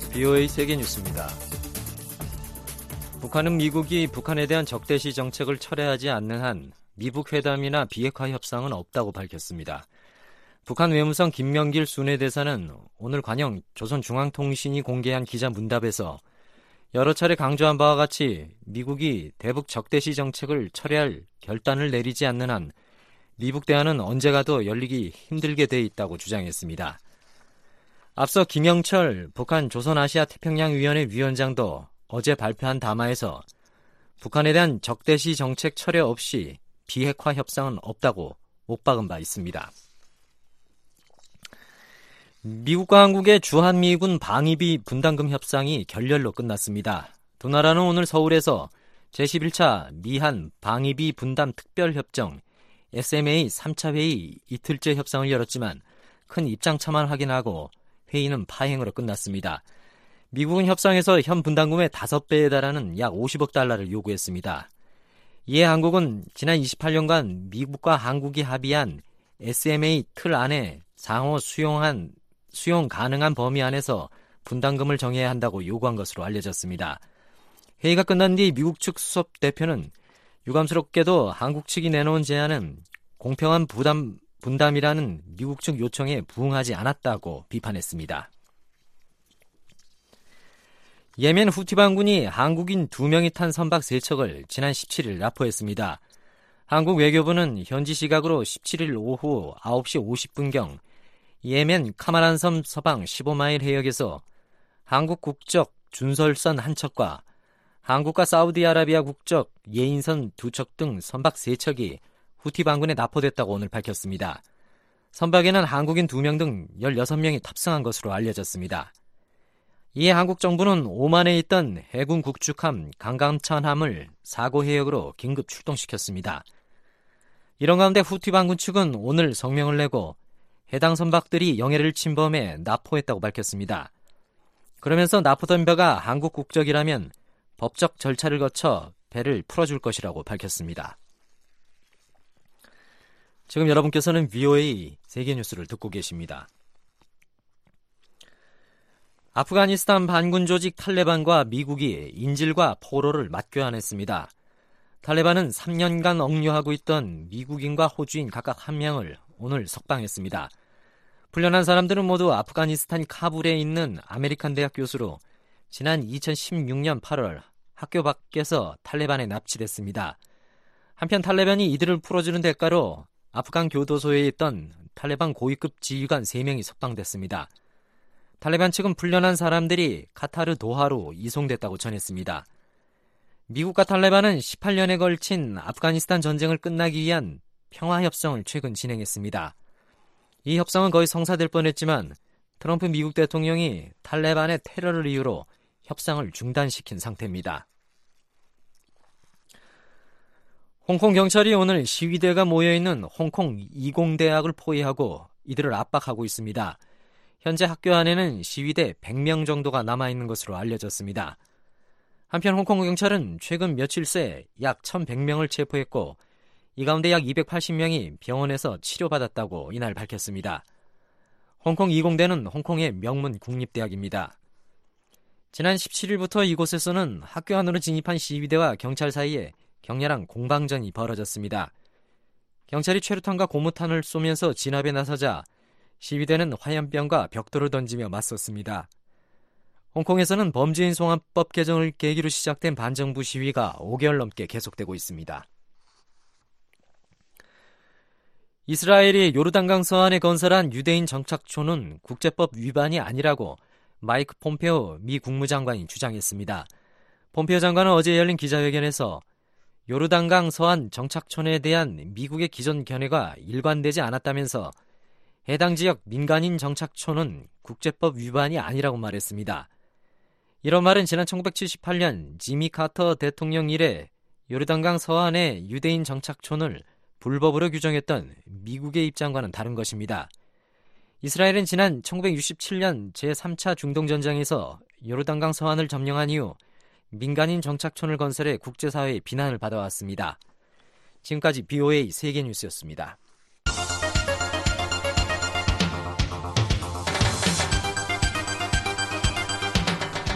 BOA 세계뉴스입니다. 북한은 미국이 북한에 대한 적대시 정책을 철회하지 않는 한 미북 회담이나 비핵화 협상은 없다고 밝혔습니다. 북한 외무성 김명길 순회대사는 오늘 관영 조선중앙통신이 공개한 기자 문답에서 여러 차례 강조한 바와 같이 미국이 대북 적대시 정책을 철회할 결단을 내리지 않는 한 미북 대화는 언제 가도 열리기 힘들게 돼 있다고 주장했습니다. 앞서 김영철 북한 조선아시아태평양위원회 위원장도 어제 발표한 담화에서 북한에 대한 적대시 정책 철회 없이 비핵화 협상은 없다고 못 박은 바 있습니다. 미국과 한국의 주한미군 방위비 분담금 협상이 결렬로 끝났습니다. 두 나라는 오늘 서울에서 제11차 미한 방위비 분담 특별협정 SMA 3차 회의 이틀째 협상을 열었지만 큰 입장차만 확인하고 회의는 파행으로 끝났습니다. 미국은 협상에서 현 분담금의 5배에 달하는 약 50억 달러를 요구했습니다. 이에 한국은 지난 28년간 미국과 한국이 합의한 SMA 틀 안에 상호 수용 가능한 범위 안에서 분담금을 정해야 한다고 요구한 것으로 알려졌습니다. 회의가 끝난 뒤 미국 측 수석 대표는 유감스럽게도 한국 측이 내놓은 제안은 공평한 분담이라는 미국 측 요청에 부응하지 않았다고 비판했습니다. 예멘 후티 반군이 한국인 2명이 탄 선박 3척을 지난 17일 납포했습니다. 한국 외교부는 현지 시각으로 17일 오후 9시 50분경 예멘 카마란섬 서방 15마일 해역에서 한국 국적 준설선 한 척과 한국과 사우디아라비아 국적 예인선 2척 등 선박 3척이 후티 반군에 납포됐다고 오늘 밝혔습니다. 선박에는 한국인 2명 등 16명이 탑승한 것으로 알려졌습니다. 이에 한국 정부는 오만에 있던 해군 국축함 강감천함을 사고 해역으로 긴급 출동시켰습니다. 이런 가운데 후티 반군 측은 오늘 성명을 내고 해당 선박들이 영해를 침범해 납포했다고 밝혔습니다. 그러면서 납포된 배가 한국 국적이라면 법적 절차를 거쳐 배를 풀어줄 것이라고 밝혔습니다. 지금 여러분께서는 VOA 세계뉴스를 듣고 계십니다. 아프가니스탄 반군 조직 탈레반과 미국이 인질과 포로를 맞교환했습니다. 탈레반은 3년간 억류하고 있던 미국인과 호주인 각각 1명을 오늘 석방했습니다. 풀려난 사람들은 모두 아프가니스탄 카불에 있는 아메리칸 대학 교수로 지난 2016년 8월 학교 밖에서 탈레반에 납치됐습니다. 한편 탈레반이 이들을 풀어주는 대가로 아프간 교도소에 있던 탈레반 고위급 지휘관 3명이 석방됐습니다. 탈레반 측은 풀려난 사람들이 카타르 도하로 이송됐다고 전했습니다. 미국과 탈레반은 18년에 걸친 아프가니스탄 전쟁을 끝나기 위한 평화협정을 최근 진행했습니다. 이 협상은 거의 성사될 뻔했지만 트럼프 미국 대통령이 탈레반의 테러를 이유로 협상을 중단시킨 상태입니다. 홍콩 경찰이 오늘 시위대가 모여있는 홍콩 이공대학을 포위하고 이들을 압박하고 있습니다. 현재 학교 안에는 시위대 100명 정도가 남아있는 것으로 알려졌습니다. 한편 홍콩 경찰은 최근 며칠 새 약 1,100명을 체포했고 이 가운데 약 280명이 병원에서 치료받았다고 이날 밝혔습니다. 홍콩 이공대는 홍콩의 명문 국립대학입니다. 지난 17일부터 이곳에서는 학교 안으로 진입한 시위대와 경찰 사이에 격렬한 공방전이 벌어졌습니다. 경찰이 최루탄과 고무탄을 쏘면서 진압에 나서자 시위대는 화염병과 벽돌을 던지며 맞섰습니다. 홍콩에서는 범죄인 송환법 개정을 계기로 시작된 반정부 시위가 5개월 넘게 계속되고 있습니다. 이스라엘이 요르단강 서안에 건설한 유대인 정착촌은 국제법 위반이 아니라고 마이크 폼페오 미 국무장관이 주장했습니다. 폼페오 장관은 어제 열린 기자회견에서 요르단강 서안 정착촌에 대한 미국의 기존 견해가 일관되지 않았다면서 해당 지역 민간인 정착촌은 국제법 위반이 아니라고 말했습니다. 이런 말은 지난 1978년 지미 카터 대통령 이래 요르단강 서안의 유대인 정착촌을 불법으로 규정했던 미국의 입장과는 다른 것입니다. 이스라엘은 지난 1967년 제3차 중동전쟁에서 요르단강 서안을 점령한 이후 민간인 정착촌을 건설해 국제사회의 비난을 받아왔습니다. 지금까지 BOA 세계뉴스였습니다.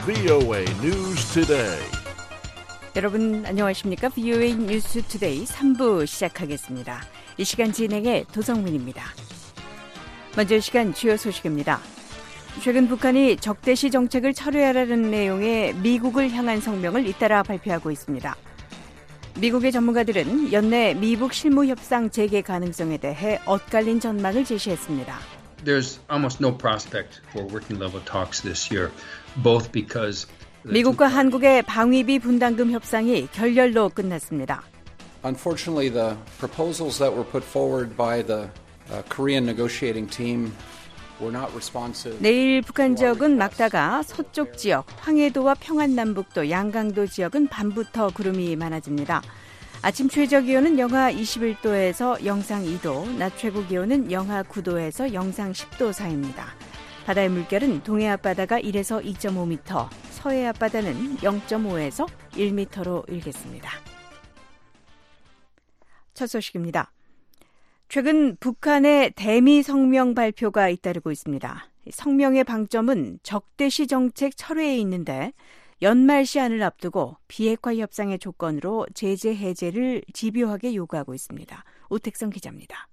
VOA News Today. 여러분 안녕하십니까? VOA 뉴스 투데이 3부 시작하겠습니다. 이 시간 진행의 도성문입니다. 먼저 이 시간 주요 소식입니다. 최근 북한이 적대시 정책을 철회하라는 내용의 미국을 향한 성명을 잇따라 발표하고 있습니다. 미국의 전문가들은 연내 미북 실무 협상 재개 가능성에 대해 엇갈린 전망을 제시했습니다. There's almost no prospect for working level talks this year, both because 미국과 한국의 방위비 분담금 협상이 결렬로 끝났습니다. Unfortunately, the proposals that were put forward by the Korean negotiating team were not responsive. 내일 북한 지역은 맑다가 서쪽 지역, 황해도와 평안남북도, 양강도 지역은 밤부터 구름이 많아집니다. 아침 최저 기온은 영하 21도에서 영상 2도, 낮 최고 기온은 영하 9도에서 영상 10도 사이입니다. 바다의 물결은 동해 앞바다가 1에서 2.5m, 서해 앞바다는 0.5에서 1m로 일겠습니다. 첫 소식입니다. 최근 북한의 대미 성명 발표가 잇따르고 있습니다. 성명의 방점은 적대시 정책 철회에 있는데 연말 시한을 앞두고 비핵화 협상의 조건으로 제재 해제를 집요하게 요구하고 있습니다. 오택성 기자입니다.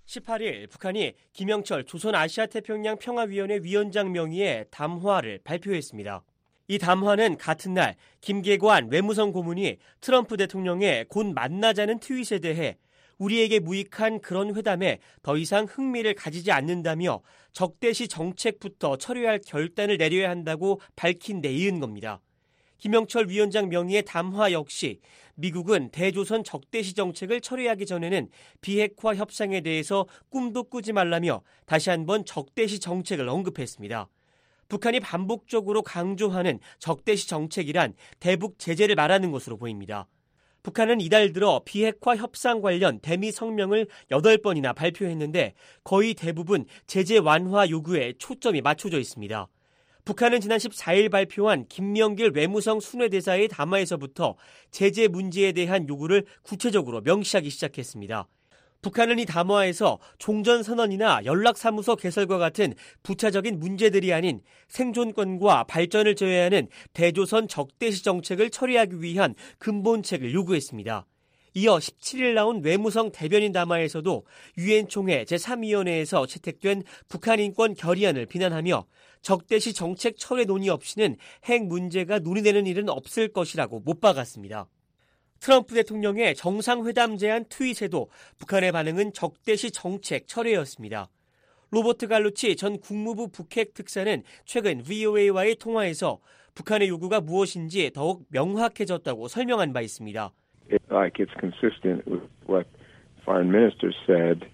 18일 북한이 김영철 조선아시아태평양 평화위원회 위원장 명의의 담화를 발표했습니다. 이 담화는 같은 날 김계관 외무성 고문이 트럼프 대통령의 곧 만나자는 트윗에 대해 우리에게 무익한 그런 회담에 더 이상 흥미를 가지지 않는다며 적대시 정책부터 철회할 결단을 내려야 한다고 밝힌 데 이은 겁니다. 김영철 위원장 명의의 담화 역시 미국은 대조선 적대시 정책을 철회하기 전에는 비핵화 협상에 대해서 꿈도 꾸지 말라며 다시 한번 적대시 정책을 언급했습니다. 북한이 반복적으로 강조하는 적대시 정책이란 대북 제재를 말하는 것으로 보입니다. 북한은 이달 들어 비핵화 협상 관련 대미 성명을 8번이나 발표했는데 거의 대부분 제재 완화 요구에 초점이 맞춰져 있습니다. 북한은 지난 14일 발표한 김명길 외무성 순회대사의 담화에서부터 제재 문제에 대한 요구를 구체적으로 명시하기 시작했습니다. 북한은 이 담화에서 종전선언이나 연락사무소 개설과 같은 부차적인 문제들이 아닌 생존권과 발전을 제외하는 대조선 적대시 정책을 처리하기 위한 근본책을 요구했습니다. 이어 17일 나온 외무성 대변인 담화에서도 유엔 총회 제3위원회에서 채택된 북한 인권 결의안을 비난하며 적대시 정책 철회 논의 없이는 핵 문제가 논의되는 일은 없을 것이라고 못 박았습니다. 트럼프 대통령의 정상회담 제안 트윗에도 북한의 반응은 적대시 정책 철회였습니다. 로버트 갈루치 전 국무부 북핵 특사는 최근 VOA와의 통화에서 북한의 요구가 무엇인지 더욱 명확해졌다고 설명한 바 있습니다. It's consistent with what foreign ministers said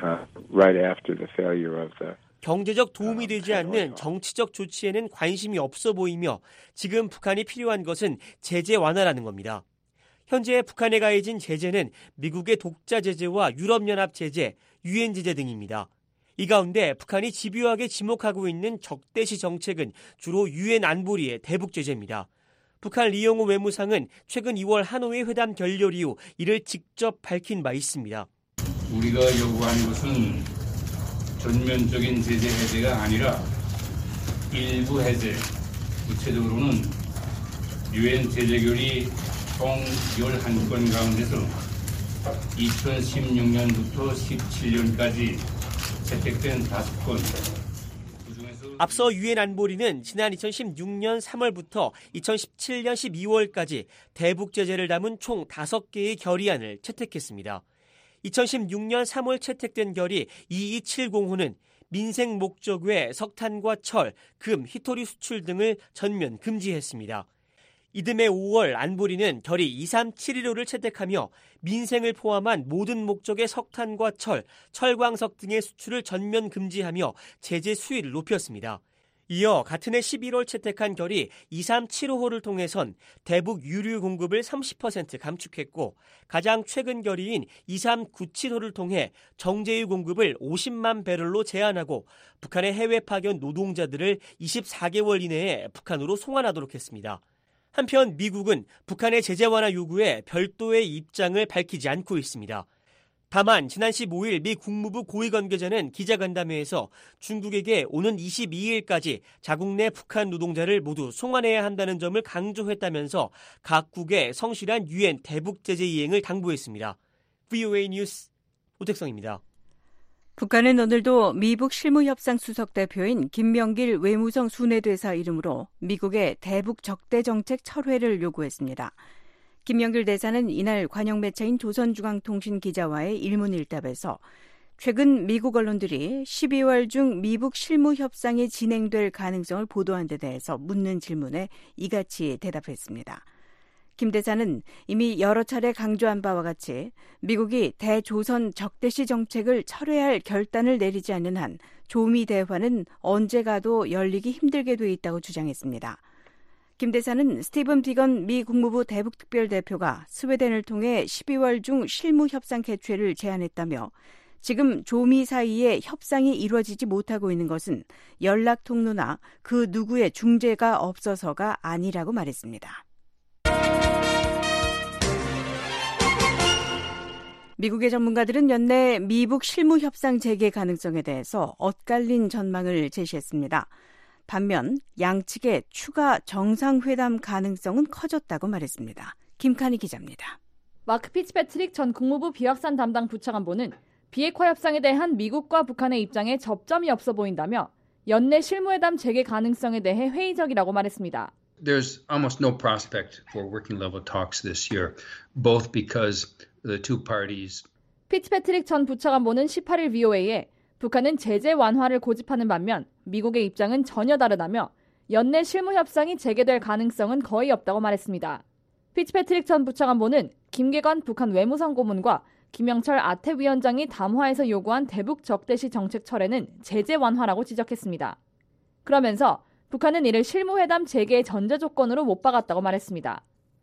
right after the failure of the 경제적 도움이 되지 않는 정치적 조치에는 관심이 없어 보이며 지금 북한이 필요한 것은 제재 완화라는 겁니다. 현재 북한에 가해진 제재는 미국의 독자 제재와 유럽연합 제재, 유엔 제재 등입니다. 이 가운데 북한이 집요하게 지목하고 있는 적대시 정책은 주로 유엔 안보리의 대북 제재입니다. 북한 리용호 외무상은 최근 2월 하노이 회담 결렬 이후 이를 직접 밝힌 바 있습니다. 우리가 요구한 것은 전면적인 제재 해제가 아니라 일부 해제, 구체적으로는 유엔 제재결의 총 11건 가운데서 2016년부터 17년까지 채택된 5건. 앞서 유엔 안보리는 지난 2016년 3월부터 2017년 12월까지 대북 제재를 담은 총 5개의 결의안을 채택했습니다. 2016년 3월 채택된 결의 2270호는 민생 목적 외 석탄과 철, 금, 희토리 수출 등을 전면 금지했습니다. 이듬해 5월 안보리는 결의 23715를 채택하며 민생을 포함한 모든 목적의 석탄과 철, 철광석 등의 수출을 전면 금지하며 제재 수위를 높였습니다. 이어 같은 해 11월 채택한 결의 23755호를 통해선 대북 유류 공급을 30% 감축했고 가장 최근 결의인 2397호를 통해 정제유 공급을 50만 배럴로 제한하고 북한의 해외 파견 노동자들을 24개월 이내에 북한으로 송환하도록 했습니다. 한편 미국은 북한의 제재 완화 요구에 별도의 입장을 밝히지 않고 있습니다. 다만 지난 15일 미 국무부 고위 관계자는 기자간담회에서 중국에게 오는 22일까지 자국 내 북한 노동자를 모두 송환해야 한다는 점을 강조했다면서 각국의 성실한 유엔 대북 제재 이행을 당부했습니다. VOA 뉴스 오택성입니다. 북한은 오늘도 미북 실무협상 수석 대표인 김명길 외무성 순회대사 이름으로 미국의 대북 적대 정책 철회를 요구했습니다. 김명길 대사는 이날 관영 매체인 조선중앙통신 기자와의 일문일답에서 최근 미국 언론들이 12월 중 미북 실무협상이 진행될 가능성을 보도한 데 대해서 묻는 질문에 이같이 대답했습니다. 김 대사는 이미 여러 차례 강조한 바와 같이 미국이 대조선 적대시 정책을 철회할 결단을 내리지 않는 한 조미 대화는 언제 가도 열리기 힘들게 돼 있다고 주장했습니다. 김 대사는 스티븐 비건 미 국무부 대북특별대표가 스웨덴을 통해 12월 중 실무협상 개최를 제안했다며 지금 조미 사이에 협상이 이루어지지 못하고 있는 것은 연락 통로나 그 누구의 중재가 없어서가 아니라고 말했습니다. 미국의 전문가들은 연내 미북 실무협상 재개 가능성에 대해서 엇갈린 전망을 제시했습니다. 반면 양측의 추가 정상회담 가능성은 커졌다고 말했습니다. 김칸희 기자입니다. 마크 피츠패트릭 전 국무부 비확산 담당 부차관보는 비핵화 협상에 대한 미국과 북한의 입장에 접점이 없어 보인다며 연내 실무회담 재개 가능성에 대해 회의적이라고 말했습니다. There's almost no prospect for working level talks this year, both because the two parties. 피츠패트릭 전 부차관보는 18일 VOA에 북한은 제재 완화를 고집하는 반면 미국의 입장은 전혀 다르다며 연내 실무협상이 재개될 가능성은 거의 없다고 말했습니다. 피츠패트릭 전 부차관보는 김계관 북한 외무성 고문과 김영철 아태 위원장이 담화에서 요구한 대북 적대시 정책 철회는 제재 완화라고 지적했습니다. 그러면서 북한은 이를 실무회담 재개의 전제 조건으로 못 박았다고 말했습니다.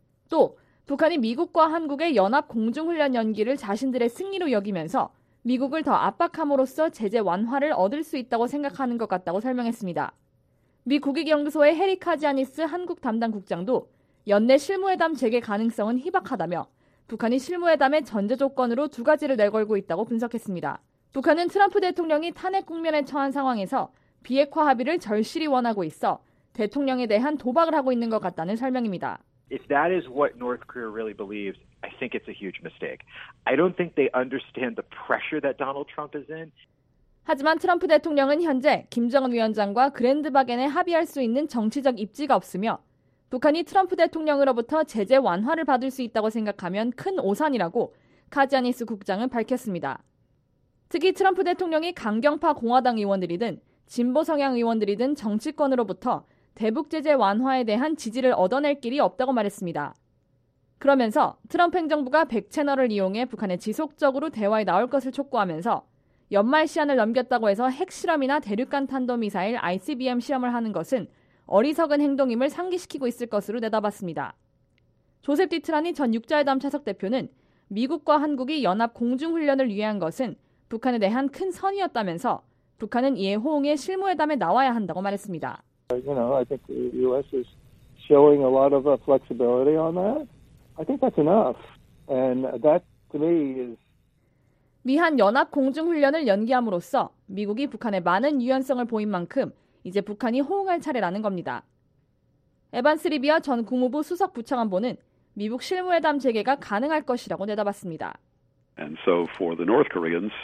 또 북한이 미국과 한국의 연합 공중훈련 연기를 자신들의 승리로 여기면서 미국을 더 압박함으로써 제재 완화를 얻을 수 있다고 생각하는 것 같다고 설명했습니다. 미 국익연구소의 해리 카지아니스 한국 담당 국장도 연내 실무회담 재개 가능성은 희박하다며 북한이 실무회담의 전제 조건으로 두 가지를 내걸고 있다고 분석했습니다. 북한은 트럼프 대통령이 탄핵 국면에 처한 상황에서 비핵화 합의를 절실히 원하고 있어 대통령에 대한 도박을 하고 있는 것 같다는 설명입니다. If that is what North Korea really believes, I think it's a huge mistake. I don't think they understand the pressure that Donald Trump is in. 하지만 트럼프 대통령은 현재 김정은 위원장과 그랜드바겐에 합의할 수 있는 정치적 입지가 없으며 북한이 트럼프 대통령으로부터 제재 완화를 받을 수 있다고 생각하면 큰 오산이라고 카지아니스 국장은 밝혔습니다. 특히 트럼프 대통령이 강경파 공화당 의원들이든 진보 성향 의원들이든 정치권으로부터 대북 제재 완화에 대한 지지를 얻어낼 길이 없다고 말했습니다. 그러면서 트럼프 행정부가 100채널을 이용해 북한에 지속적으로 대화에 나올 것을 촉구하면서 연말 시한을 넘겼다고 해서 핵실험이나 대륙간 탄도미사일 ICBM 시험을 하는 것은 어리석은 행동임을 상기시키고 있을 것으로 내다봤습니다. 조셉 디트라니 전 육자회담 차석 대표는 미국과 한국이 연합 공중훈련을 위한 것은 북한에 대한 큰 선의였다면서 북한은 이에 호응해 실무회담에 나와야 한다고 말했습니다. I think the U.S. is showing a lot of flexibility on that. I think that's enough. And that, to me, is 미한 연합 공중훈련을 연기함으로써 미국이 북한에 많은 유연성을 보인 만큼 이제 북한이 호응할 차례라는 겁니다. 에반스 리비아 전 국무부 수석 부차관보는 미북 실무회담 재개가 가능할 것이라고 내다봤습니다. And so for the North Koreans,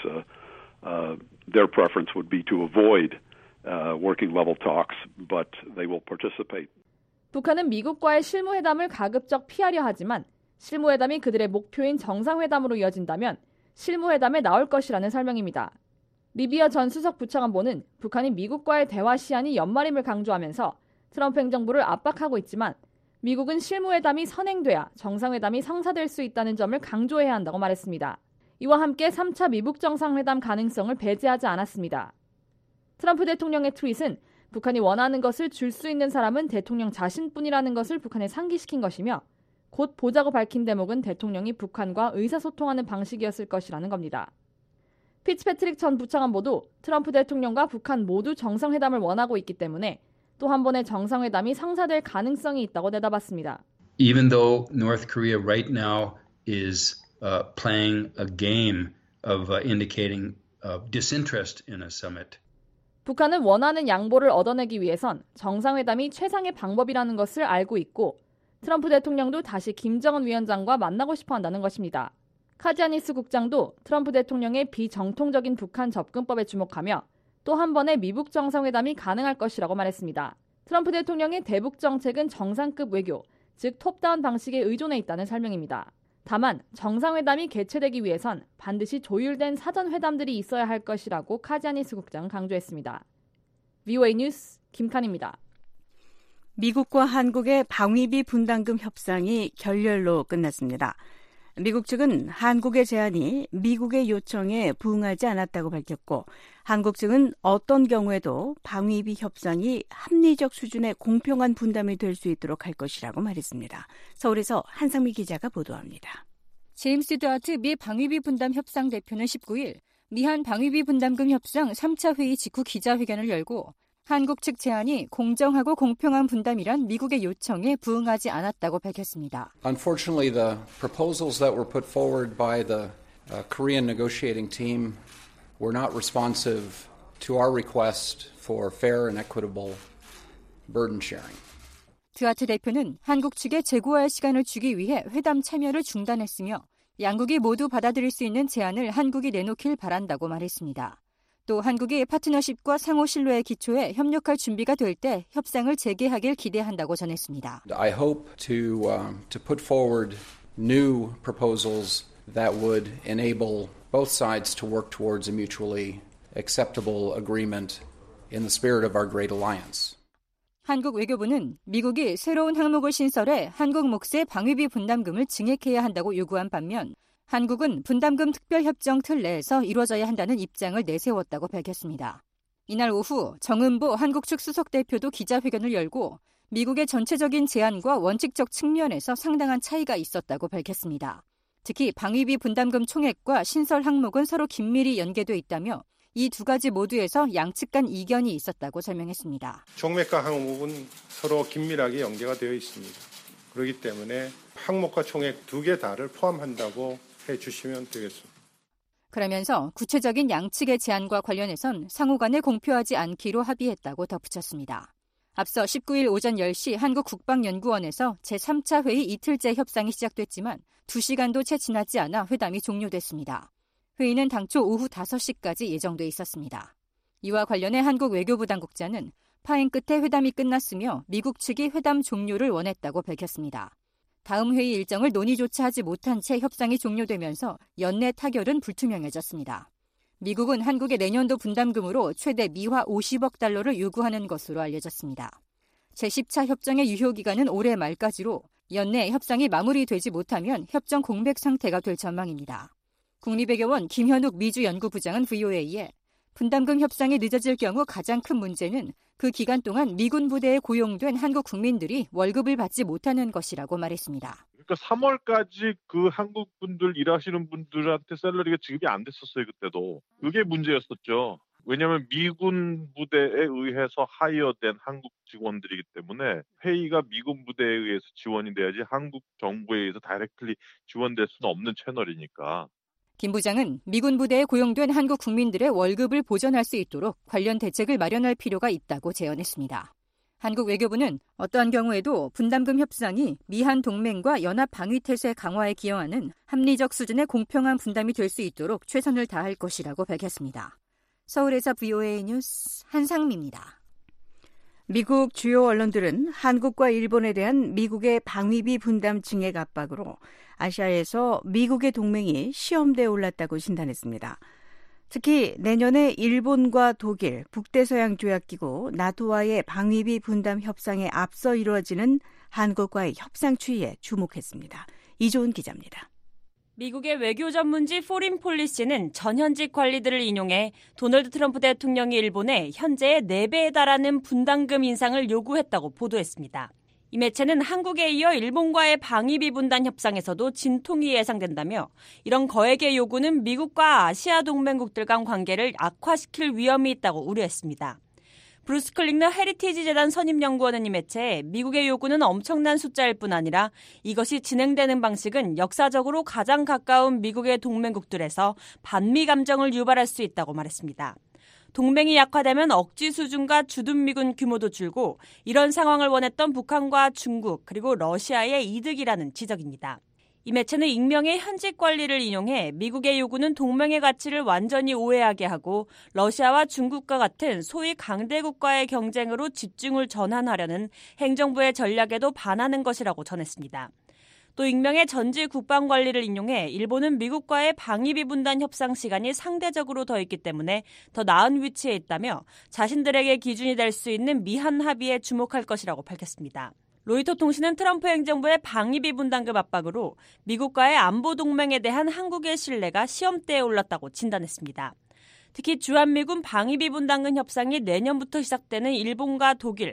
their preference would be to avoid working level talks, but they will participate. 북한은 미국과의 실무회담을 가급적 피하려 하지만 실무회담이 그들의 목표인 정상회담으로 이어진다면 실무회담에 나올 것이라는 설명입니다. 리비아 전 수석 부차관보는 북한이 미국과의 대화 시한이 연말임을 강조하면서 트럼프 행정부를 압박하고 있지만 미국은 실무회담이 선행돼야 정상회담이 성사될 수 있다는 점을 강조해야 한다고 말했습니다. 이와 함께 3차 미북 정상회담 가능성을 배제하지 않았습니다. 트럼프 대통령의 트윗은 북한이 원하는 것을 줄 수 있는 사람은 대통령 자신뿐이라는 것을 북한에 상기시킨 것이며 곧 보자고 밝힌 대목은 대통령이 북한과 의사소통하는 방식이었을 것이라는 겁니다. 피츠패트릭 전 부차관보도 트럼프 대통령과 북한 모두 정상회담을 원하고 있기 때문에 또 한 번의 정상회담이 성사될 가능성이 있다고 내다봤습니다. Even though North Korea right now is playing a game of indicating disinterest in a summit. 북한은 원하는 양보를 얻어내기 위해선 정상회담이 최상의 방법이라는 것을 알고 있고 트럼프 대통령도 다시 김정은 위원장과 만나고 싶어 한다는 것입니다. 카지아니스 국장도 트럼프 대통령의 비정통적인 북한 접근법에 주목하며 또 한 번의 미북 정상회담이 가능할 것이라고 말했습니다. 트럼프 대통령의 대북 정책은 정상급 외교, 즉 톱다운 방식에 의존해 있다는 설명입니다. 다만 정상회담이 개최되기 위해선 반드시 조율된 사전회담들이 있어야 할 것이라고 카지아니스 국장은 강조했습니다. VOA 뉴스 김칸입니다. 미국과 한국의 방위비 분담금 협상이 결렬로 끝났습니다. 미국 측은 한국의 제안이 미국의 요청에 부응하지 않았다고 밝혔고 한국 측은 어떤 경우에도 방위비 협상이 합리적 수준의 공평한 분담이 될 수 있도록 할 것이라고 말했습니다. 서울에서 한상미 기자가 보도합니다. 제임스 드와트 미 방위비 분담 협상 대표는 19일 미한 방위비 분담금 협상 3차 회의 직후 기자회견을 열고 한국 측 제안이 공정하고 공평한 분담이란 미국의 요청에 부응하지 않았다고 밝혔습니다. Unfortunately, the proposals that were put forward by the Korean negotiating team were not responsive to our request for fair and equitable burden sharing. 드와트 대표는 한국 측에 재고할 시간을 주기 위해 회담 참여를 중단했으며 양국이 모두 받아들일 수 있는 제안을 한국이 내놓길 바란다고 말했습니다. 또 한국이 파트너십과 상호 신뢰에 기초해 협력할 준비가 될 때 협상을 재개하길 기대한다고 전했습니다. I hope to put forward new proposals that would enable both sides to work towards a mutually acceptable agreement in the spirit of our great alliance. 한국 외교부는 미국이 새로운 항목을 신설해 한국 몫의 방위비 분담금을 증액해야 한다고 요구한 반면 한국은 분담금 특별협정 틀 내에서 이루어져야 한다는 입장을 내세웠다고 밝혔습니다. 이날 오후 정은보 한국 측 수석대표도 기자회견을 열고 미국의 전체적인 제안과 원칙적 측면에서 상당한 차이가 있었다고 밝혔습니다. 특히 방위비 분담금 총액과 신설 항목은 서로 긴밀히 연계돼 있다며 이 두 가지 모두에서 양측 간 이견이 있었다고 설명했습니다. 총액과 항목은 서로 긴밀하게 연계가 되어 있습니다. 그렇기 때문에 항목과 총액 두 개 다를 포함한다고 해주시면 되겠습니다. 그러면서 구체적인 양측의 제안과 관련해선 상호 간에 공표하지 않기로 합의했다고 덧붙였습니다. 앞서 19일 오전 10시 한국국방연구원에서 제3차 회의 이틀째 협상이 시작됐지만 2시간도 채 지나지 않아 회담이 종료됐습니다. 회의는 당초 오후 5시까지 예정돼 있었습니다. 이와 관련해 한국 외교부 당국자는 파행 끝에 회담이 끝났으며 미국 측이 회담 종료를 원했다고 밝혔습니다. 다음 회의 일정을 논의조차 하지 못한 채 협상이 종료되면서 연내 타결은 불투명해졌습니다. 미국은 한국의 내년도 분담금으로 최대 미화 50억 달러를 요구하는 것으로 알려졌습니다. 제10차 협정의 유효기간은 올해 말까지로 연내 협상이 마무리되지 못하면 협정 공백 상태가 될 전망입니다. 국립외교원 김현욱 미주연구부장은 VOA에 분담금 협상이 늦어질 경우 가장 큰 문제는 그 기간 동안 미군 부대에 고용된 한국 국민들이 월급을 받지 못하는 것이라고 말했습니다. 그러니까 3월까지 그 한국 분들 일하시는 분들한테 샐러리가 지급이 안 됐었어요. 그때도. 그게 문제였었죠. 왜냐하면 미군 부대에 의해서 하이어된 한국 직원들이기 때문에 회의가 미군 부대에 의해서 지원이 돼야지 한국 정부에 의해서 다이렉트리 지원될 수는 없는 채널이니까. 김 부장은 미군 부대에 고용된 한국 국민들의 월급을 보전할 수 있도록 관련 대책을 마련할 필요가 있다고 제언했습니다. 한국 외교부는 어떠한 경우에도 분담금 협상이 미한 동맹과 연합 방위 태세 강화에 기여하는 합리적 수준의 공평한 분담이 될 수 있도록 최선을 다할 것이라고 밝혔습니다. 서울에서 VOA 뉴스 한상미입니다. 미국 주요 언론들은 한국과 일본에 대한 미국의 방위비 분담 증액 압박으로 아시아에서 미국의 동맹이 시험대에 올랐다고 진단했습니다. 특히 내년에 일본과 독일, 북대서양조약기구, 나토와의 방위비 분담 협상에 앞서 이루어지는 한국과의 협상 추이에 주목했습니다. 이조은 기자입니다. 미국의 외교 전문지 포린폴리시는 전현직 관리들을 인용해 도널드 트럼프 대통령이 일본에 현재의 4배에 달하는 분담금 인상을 요구했다고 보도했습니다. 이 매체는 한국에 이어 일본과의 방위비 분담 협상에서도 진통이 예상된다며 이런 거액의 요구는 미국과 아시아 동맹국들 간 관계를 악화시킬 위험이 있다고 우려했습니다. 브루스 클링너 헤리티지 재단 선임연구원은 이 매체에 미국의 요구는 엄청난 숫자일 뿐 아니라 이것이 진행되는 방식은 역사적으로 가장 가까운 미국의 동맹국들에서 반미 감정을 유발할 수 있다고 말했습니다. 동맹이 약화되면 억지 수준과 주둔 미군 규모도 줄고 이런 상황을 원했던 북한과 중국 그리고 러시아의 이득이라는 지적입니다. 이 매체는 익명의 현직 관리를 인용해 미국의 요구는 동맹의 가치를 완전히 오해하게 하고 러시아와 중국과 같은 소위 강대국과의 경쟁으로 집중을 전환하려는 행정부의 전략에도 반하는 것이라고 전했습니다. 또 익명의 전직 국방관리를 인용해 일본은 미국과의 방위비 분담 협상 시간이 상대적으로 더 있기 때문에 더 나은 위치에 있다며 자신들에게 기준이 될 수 있는 미한 합의에 주목할 것이라고 밝혔습니다. 로이터 통신은 트럼프 행정부의 방위비 분담금 압박으로 미국과의 안보 동맹에 대한 한국의 신뢰가 시험대에 올랐다고 진단했습니다. 특히 주한미군 방위비 분담금 협상이 내년부터 시작되는 일본과 독일,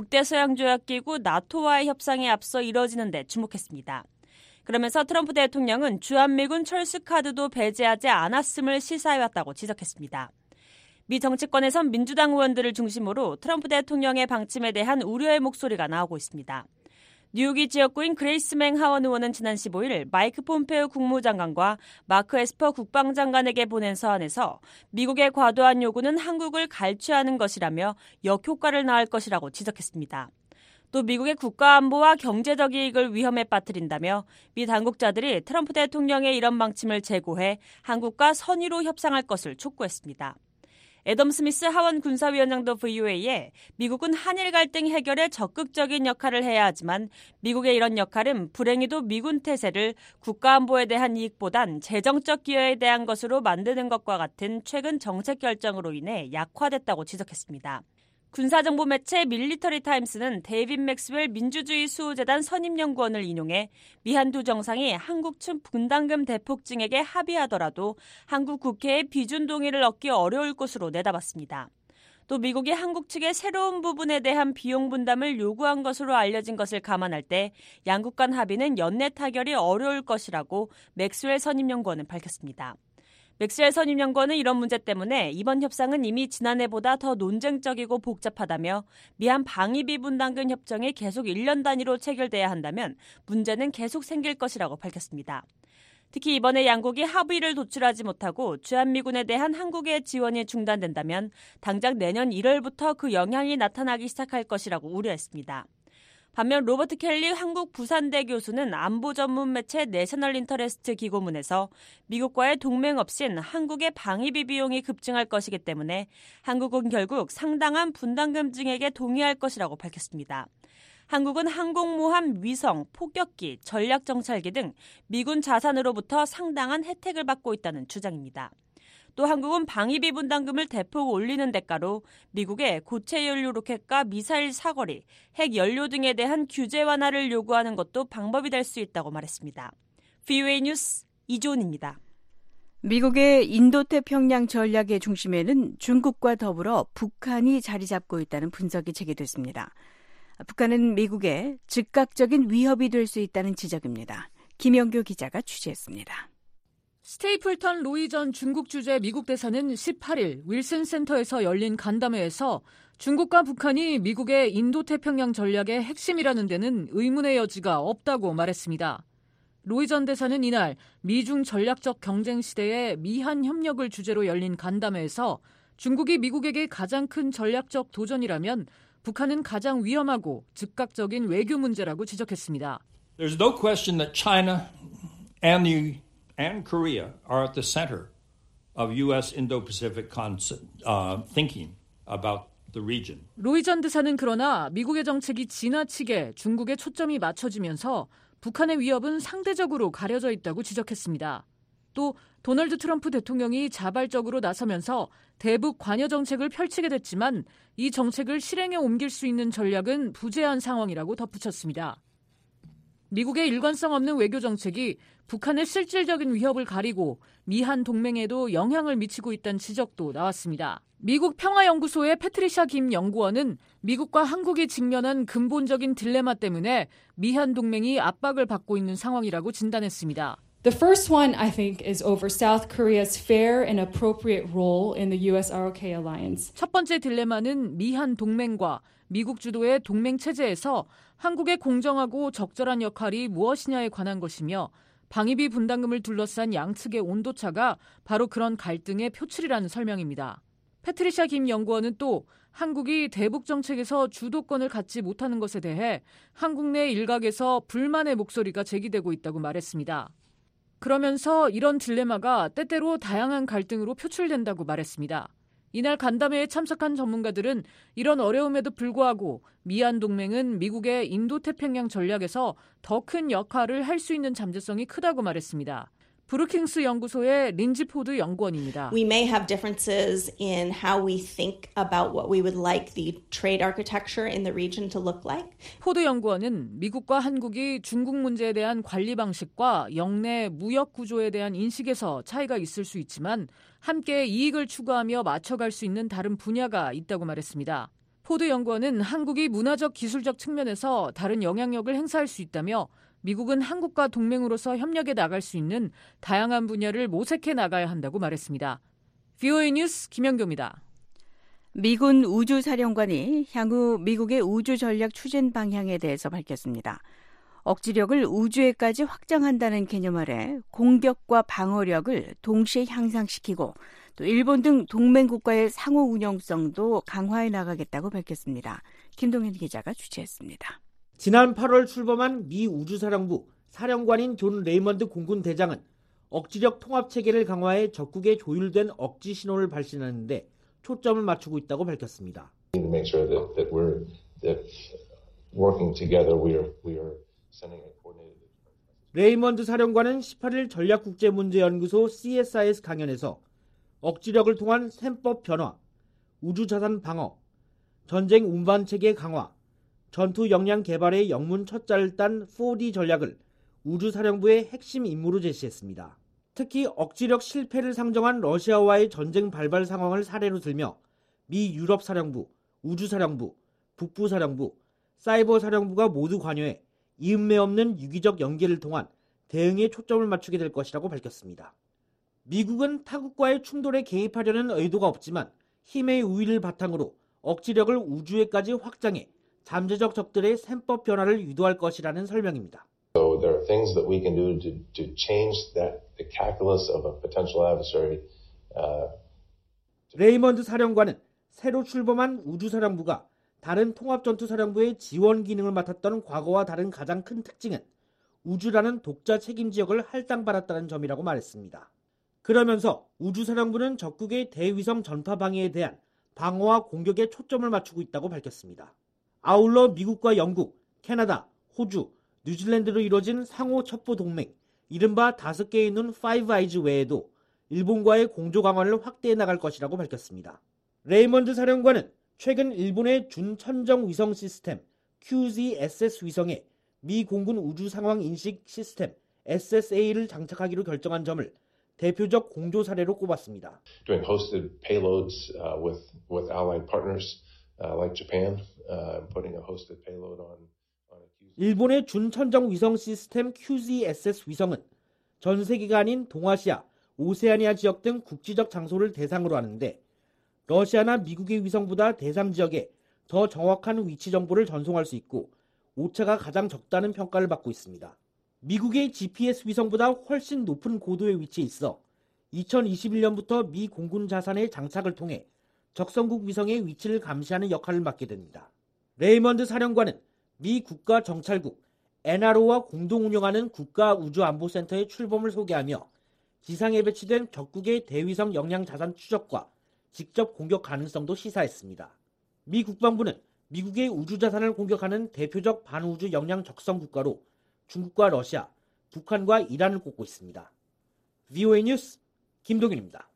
북대서양조약기구 나토와의 협상에 앞서 이뤄지는 데 주목했습니다. 그러면서 트럼프 대통령은 주한미군 철수카드도 배제하지 않았음을 시사해왔다고 지적했습니다. 미 정치권에선 민주당 의원들을 중심으로 트럼프 대통령의 방침에 대한 우려의 목소리가 나오고 있습니다. 뉴욕이 지역구인 그레이스맹 하원 의원은 지난 15일 마이크 폼페오 국무장관과 마크 에스퍼 국방장관에게 보낸 서한에서 미국의 과도한 요구는 한국을 갈취하는 것이라며 역효과를 낳을 것이라고 지적했습니다. 또 미국의 국가안보와 경제적 이익을 위험에 빠뜨린다며 미 당국자들이 트럼프 대통령의 이런 방침을 재고해 한국과 선의로 협상할 것을 촉구했습니다. 애덤 스미스 하원 군사위원장도 VOA에 미국은 한일 갈등 해결에 적극적인 역할을 해야 하지만 미국의 이런 역할은 불행히도 미군 태세를 국가안보에 대한 이익보단 재정적 기여에 대한 것으로 만드는 것과 같은 최근 정책 결정으로 인해 약화됐다고 지적했습니다. 군사정보 매체 밀리터리 타임스는 데이빗 맥스웰 민주주의 수호재단 선임연구원을 인용해 미한 두 정상이 한국 측 분담금 대폭 증액에 합의하더라도 한국 국회의 비준 동의를 얻기 어려울 것으로 내다봤습니다. 또 미국이 한국 측의 새로운 부분에 대한 비용 분담을 요구한 것으로 알려진 것을 감안할 때 양국 간 합의는 연내 타결이 어려울 것이라고 맥스웰 선임연구원은 밝혔습니다. 맥스웰 선임연구원은 이런 문제 때문에 이번 협상은 이미 지난해보다 더 논쟁적이고 복잡하다며 미한 방위비 분담금 협정이 계속 1년 단위로 체결돼야 한다면 문제는 계속 생길 것이라고 밝혔습니다. 특히 이번에 양국이 합의를 도출하지 못하고 주한미군에 대한 한국의 지원이 중단된다면 당장 내년 1월부터 그 영향이 나타나기 시작할 것이라고 우려했습니다. 반면 로버트 켈리 한국 부산대 교수는 안보 전문 매체 내셔널 인터레스트 기고문에서 미국과의 동맹 없인 한국의 방위비 비용이 급증할 것이기 때문에 한국은 결국 상당한 분담금 증액에 동의할 것이라고 밝혔습니다. 한국은 항공모함, 위성, 폭격기, 전략정찰기 등 미군 자산으로부터 상당한 혜택을 받고 있다는 주장입니다. 또 한국은 방위비 분담금을 대폭 올리는 대가로 미국의 고체 연료 로켓과 미사일 사거리, 핵 연료 등에 대한 규제 완화를 요구하는 것도 방법이 될 수 있다고 말했습니다. VOA 뉴스 이조은입니다. 미국의 인도태평양 전략의 중심에는 중국과 더불어 북한이 자리 잡고 있다는 분석이 제기됐습니다. 북한은 미국의 즉각적인 위협이 될 수 있다는 지적입니다. 김영규 기자가 취재했습니다. 스테이플턴 로이 전 중국 주재 미국 대사는 18일 윌슨 센터에서 열린 간담회에서 중국과 북한이 미국의 인도태평양 전략의 핵심이라는 데는 의문의 여지가 없다고 말했습니다. 로이 전 대사는 이날 미중 전략적 경쟁 시대의 미한 협력을 주제로 열린 간담회에서 중국이 미국에게 가장 큰 전략적 도전이라면 북한은 가장 위험하고 즉각적인 외교 문제라고 지적했습니다. There's no question that China and Korea are at the center of U.S. Indo-Pacific thinking about the region. 로이 전 대사는 그러나 미국의 정책이 지나치게 중국에 초점이 맞춰지면서 북한의 위협은 상대적으로 가려져 있다고 지적했습니다. 또 도널드 트럼프 대통령이 자발적으로 나서면서 대북 관여 정책을 펼치게 됐지만 이 정책을 실행에 옮길 수 있는 전략은 부재한 상황이라고 덧붙였습니다. 미국의 일관성 없는 외교 정책이 북한의 실질적인 위협을 가리고 미한 동맹에도 영향을 미치고 있다는 지적도 나왔습니다. 미국 평화연구소의 패트리샤 김 연구원은 미국과 한국이 직면한 근본적인 딜레마 때문에 미한 동맹이 압박을 받고 있는 상황이라고 진단했습니다. The first one, I think, is over South Korea's fair and appropriate role in the US-ROK alliance. 첫 번째 딜레마는 미한 동맹과 미국 주도의 동맹 체제에서 한국의 공정하고 적절한 역할이 무엇이냐에 관한 것이며 방위비 분담금을 둘러싼 양측의 온도차가 바로 그런 갈등의 표출이라는 설명입니다. 패트리샤 김 연구원은 또 한국이 대북 정책에서 주도권을 갖지 못하는 것에 대해 한국 내 일각에서 불만의 목소리가 제기되고 있다고 말했습니다. 그러면서 이런 딜레마가 때때로 다양한 갈등으로 표출된다고 말했습니다. 이날 간담회에 참석한 전문가들은 이런 어려움에도 불구하고 미한 동맹은 미국의 인도태평양 전략에서 더 큰 역할을 할 수 있는 잠재성이 크다고 말했습니다. 브루킹스 연구소의 린지 포드 연구원입니다. We may have differences in how we think about what we would like the trade architecture in the region to look like. 포드 연구원은 미국과 한국이 중국 문제에 대한 관리 방식과 영내 무역 구조에 대한 인식에서 차이가 있을 수 있지만 함께 이익을 추구하며 맞춰갈 수 있는 다른 분야가 있다고 말했습니다. 포드 연구원은 한국이 문화적 기술적 측면에서 다른 영향력을 행사할 수 있다며 미국은 한국과 동맹으로서 협력해 나갈 수 있는 다양한 분야를 모색해 나가야 한다고 말했습니다. VOA 뉴스 김영교입니다. 미군 우주사령관이 향후 미국의 우주 전략 추진 방향에 대해서 밝혔습니다. 억지력을 우주에까지 확장한다는 개념 아래 공격과 방어력을 동시에 향상시키고 또 일본 등 동맹국가의 상호 운용성도 강화해 나가겠다고 밝혔습니다. 김동현 기자가 취재했습니다. 지난 8월 출범한 미 우주사령부 사령관인 존 레이먼드 공군 대장은 억지력 통합체계를 강화해 적국에 조율된 억지 신호를 발신하는데 초점을 맞추고 있다고 밝혔습니다. 레이먼드 사령관은 18일 전략국제문제연구소 CSIS 강연에서 억지력을 통한 셈법 변화, 우주자산 방어, 전쟁 운반체계 강화, 전투 역량 개발의 영문 첫 자를 딴 4D 전략을 우주사령부의 핵심 임무로 제시했습니다. 특히 억지력 실패를 상정한 러시아와의 전쟁 발발 상황을 사례로 들며 미 유럽사령부, 우주사령부, 북부사령부, 사이버사령부가 모두 관여해 이음매 없는 유기적 연계를 통한 대응에 초점을 맞추게 될 것이라고 밝혔습니다. 미국은 타국과의 충돌에 개입하려는 의도가 없지만 힘의 우위를 바탕으로 억지력을 우주에까지 확장해 잠재적 적들의 셈법 변화를 유도할 것이라는 설명입니다. So there are things that we can do to change the calculus of a potential adversary. 레이먼드 사령관은 새로 출범한 우주사령부가 다른 통합전투사령부의 지원 기능을 맡았던 과거와 다른 가장 큰 특징은 우주라는 독자 책임 지역을 할당받았다는 점이라고 말했습니다. 그러면서 우주사령부는 적국의 대위성 전파 방해에 대한 방어와 공격에 초점을 맞추고 있다고 밝혔습니다. 아울러 미국과 영국, 캐나다, 호주, 뉴질랜드로 이뤄진 상호 첩보 동맹, 이른바 5개의 눈 파이브 아이즈 외에도 일본과의 공조 강화를 확대해 나갈 것이라고 밝혔습니다. 레이먼드 사령관은 최근 일본의 준천정 위성 시스템 QZSS 위성에 미 공군 우주 상황 인식 시스템 SSA를 장착하기로 결정한 점을 대표적 공조 사례로 꼽았습니다. Doing hosted payloads with allied partners like Japan, putting a hosted payload on. 일본의 준천정 위성 시스템 QZSS 위성은 전 세계가 아닌 동아시아, 오세아니아 지역 등 국지적 장소를 대상으로 하는데 러시아나 미국의 위성보다 대상 지역에 더 정확한 위치 정보를 전송할 수 있고 오차가 가장 적다는 평가를 받고 있습니다. 미국의 GPS 위성보다 훨씬 높은 고도에 위치해 있어 2021년부터 미 공군 자산의 장착을 통해 적성국 위성의 위치를 감시하는 역할을 맡게 됩니다. 레이먼드 사령관은 미 국가정찰국 NRO와 공동 운영하는 국가우주안보센터의 출범을 소개하며 지상에 배치된 적국의 대위성 역량 자산 추적과 직접 공격 가능성도 시사했습니다. 미 국방부는 미국의 우주자산을 공격하는 대표적 반우주 역량 적성 국가로 중국과 러시아, 북한과 이란을 꼽고 있습니다. VOA 뉴스 김동윤입니다.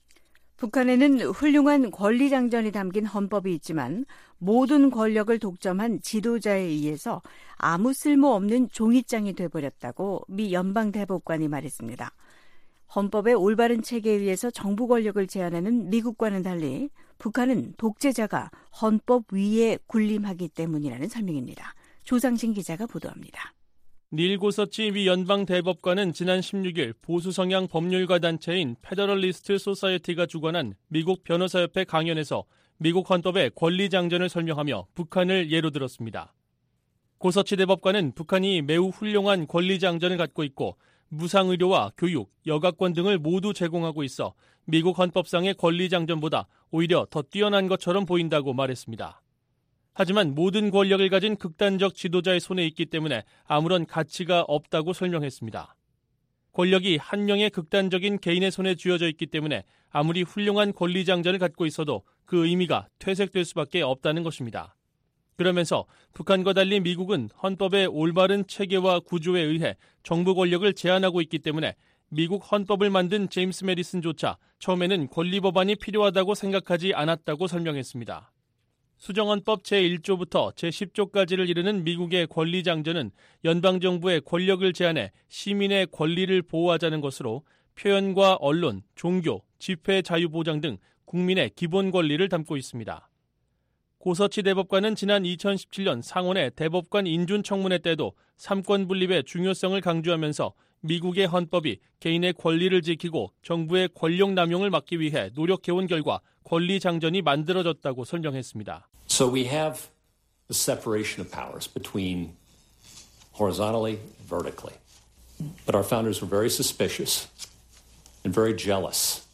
북한에는 훌륭한 권리장전이 담긴 헌법이 있지만 모든 권력을 독점한 지도자에 의해서 아무 쓸모없는 종이장이 돼버렸다고 미 연방대법관이 말했습니다. 헌법의 올바른 체계에 의해서 정부 권력을 제한하는 미국과는 달리 북한은 독재자가 헌법 위에 군림하기 때문이라는 설명입니다. 조상진 기자가 보도합니다. 닐 고서치 미 연방 대법관은 지난 16일 보수 성향 법률가 단체인 페더럴리스트 소사이어티가 주관한 미국 변호사협회 강연에서 미국 헌법의 권리장전을 설명하며 북한을 예로 들었습니다. 고서치 대법관은 북한이 매우 훌륭한 권리장전을 갖고 있고 무상의료와 교육, 여가권 등을 모두 제공하고 있어 미국 헌법상의 권리장전보다 오히려 더 뛰어난 것처럼 보인다고 말했습니다. 하지만 모든 권력을 가진 극단적 지도자의 손에 있기 때문에 아무런 가치가 없다고 설명했습니다. 권력이 한 명의 극단적인 개인의 손에 쥐어져 있기 때문에 아무리 훌륭한 권리장전을 갖고 있어도 그 의미가 퇴색될 수밖에 없다는 것입니다. 그러면서 북한과 달리 미국은 헌법의 올바른 체계와 구조에 의해 정부 권력을 제한하고 있기 때문에 미국 헌법을 만든 제임스 메디슨조차 처음에는 권리법안이 필요하다고 생각하지 않았다고 설명했습니다. 수정헌법 제1조부터 제10조까지를 이르는 미국의 권리장전은 연방정부의 권력을 제한해 시민의 권리를 보호하자는 것으로 표현과 언론, 종교, 집회 자유 보장 등 국민의 기본 권리를 담고 있습니다. 고서치 대법관은 지난 2017년 상원의 대법관 인준 청문회 때도 삼권 분립의 중요성을 강조하면서 미국의 헌법이 개인의 권리를 지키고 정부의 권력 남용을 막기 위해 노력해온 결과 권리 장전이 만들어졌다고 설명했습니다. So we have the separation of powers between horizontally, vertically. But our founders were very suspicious and very jealous.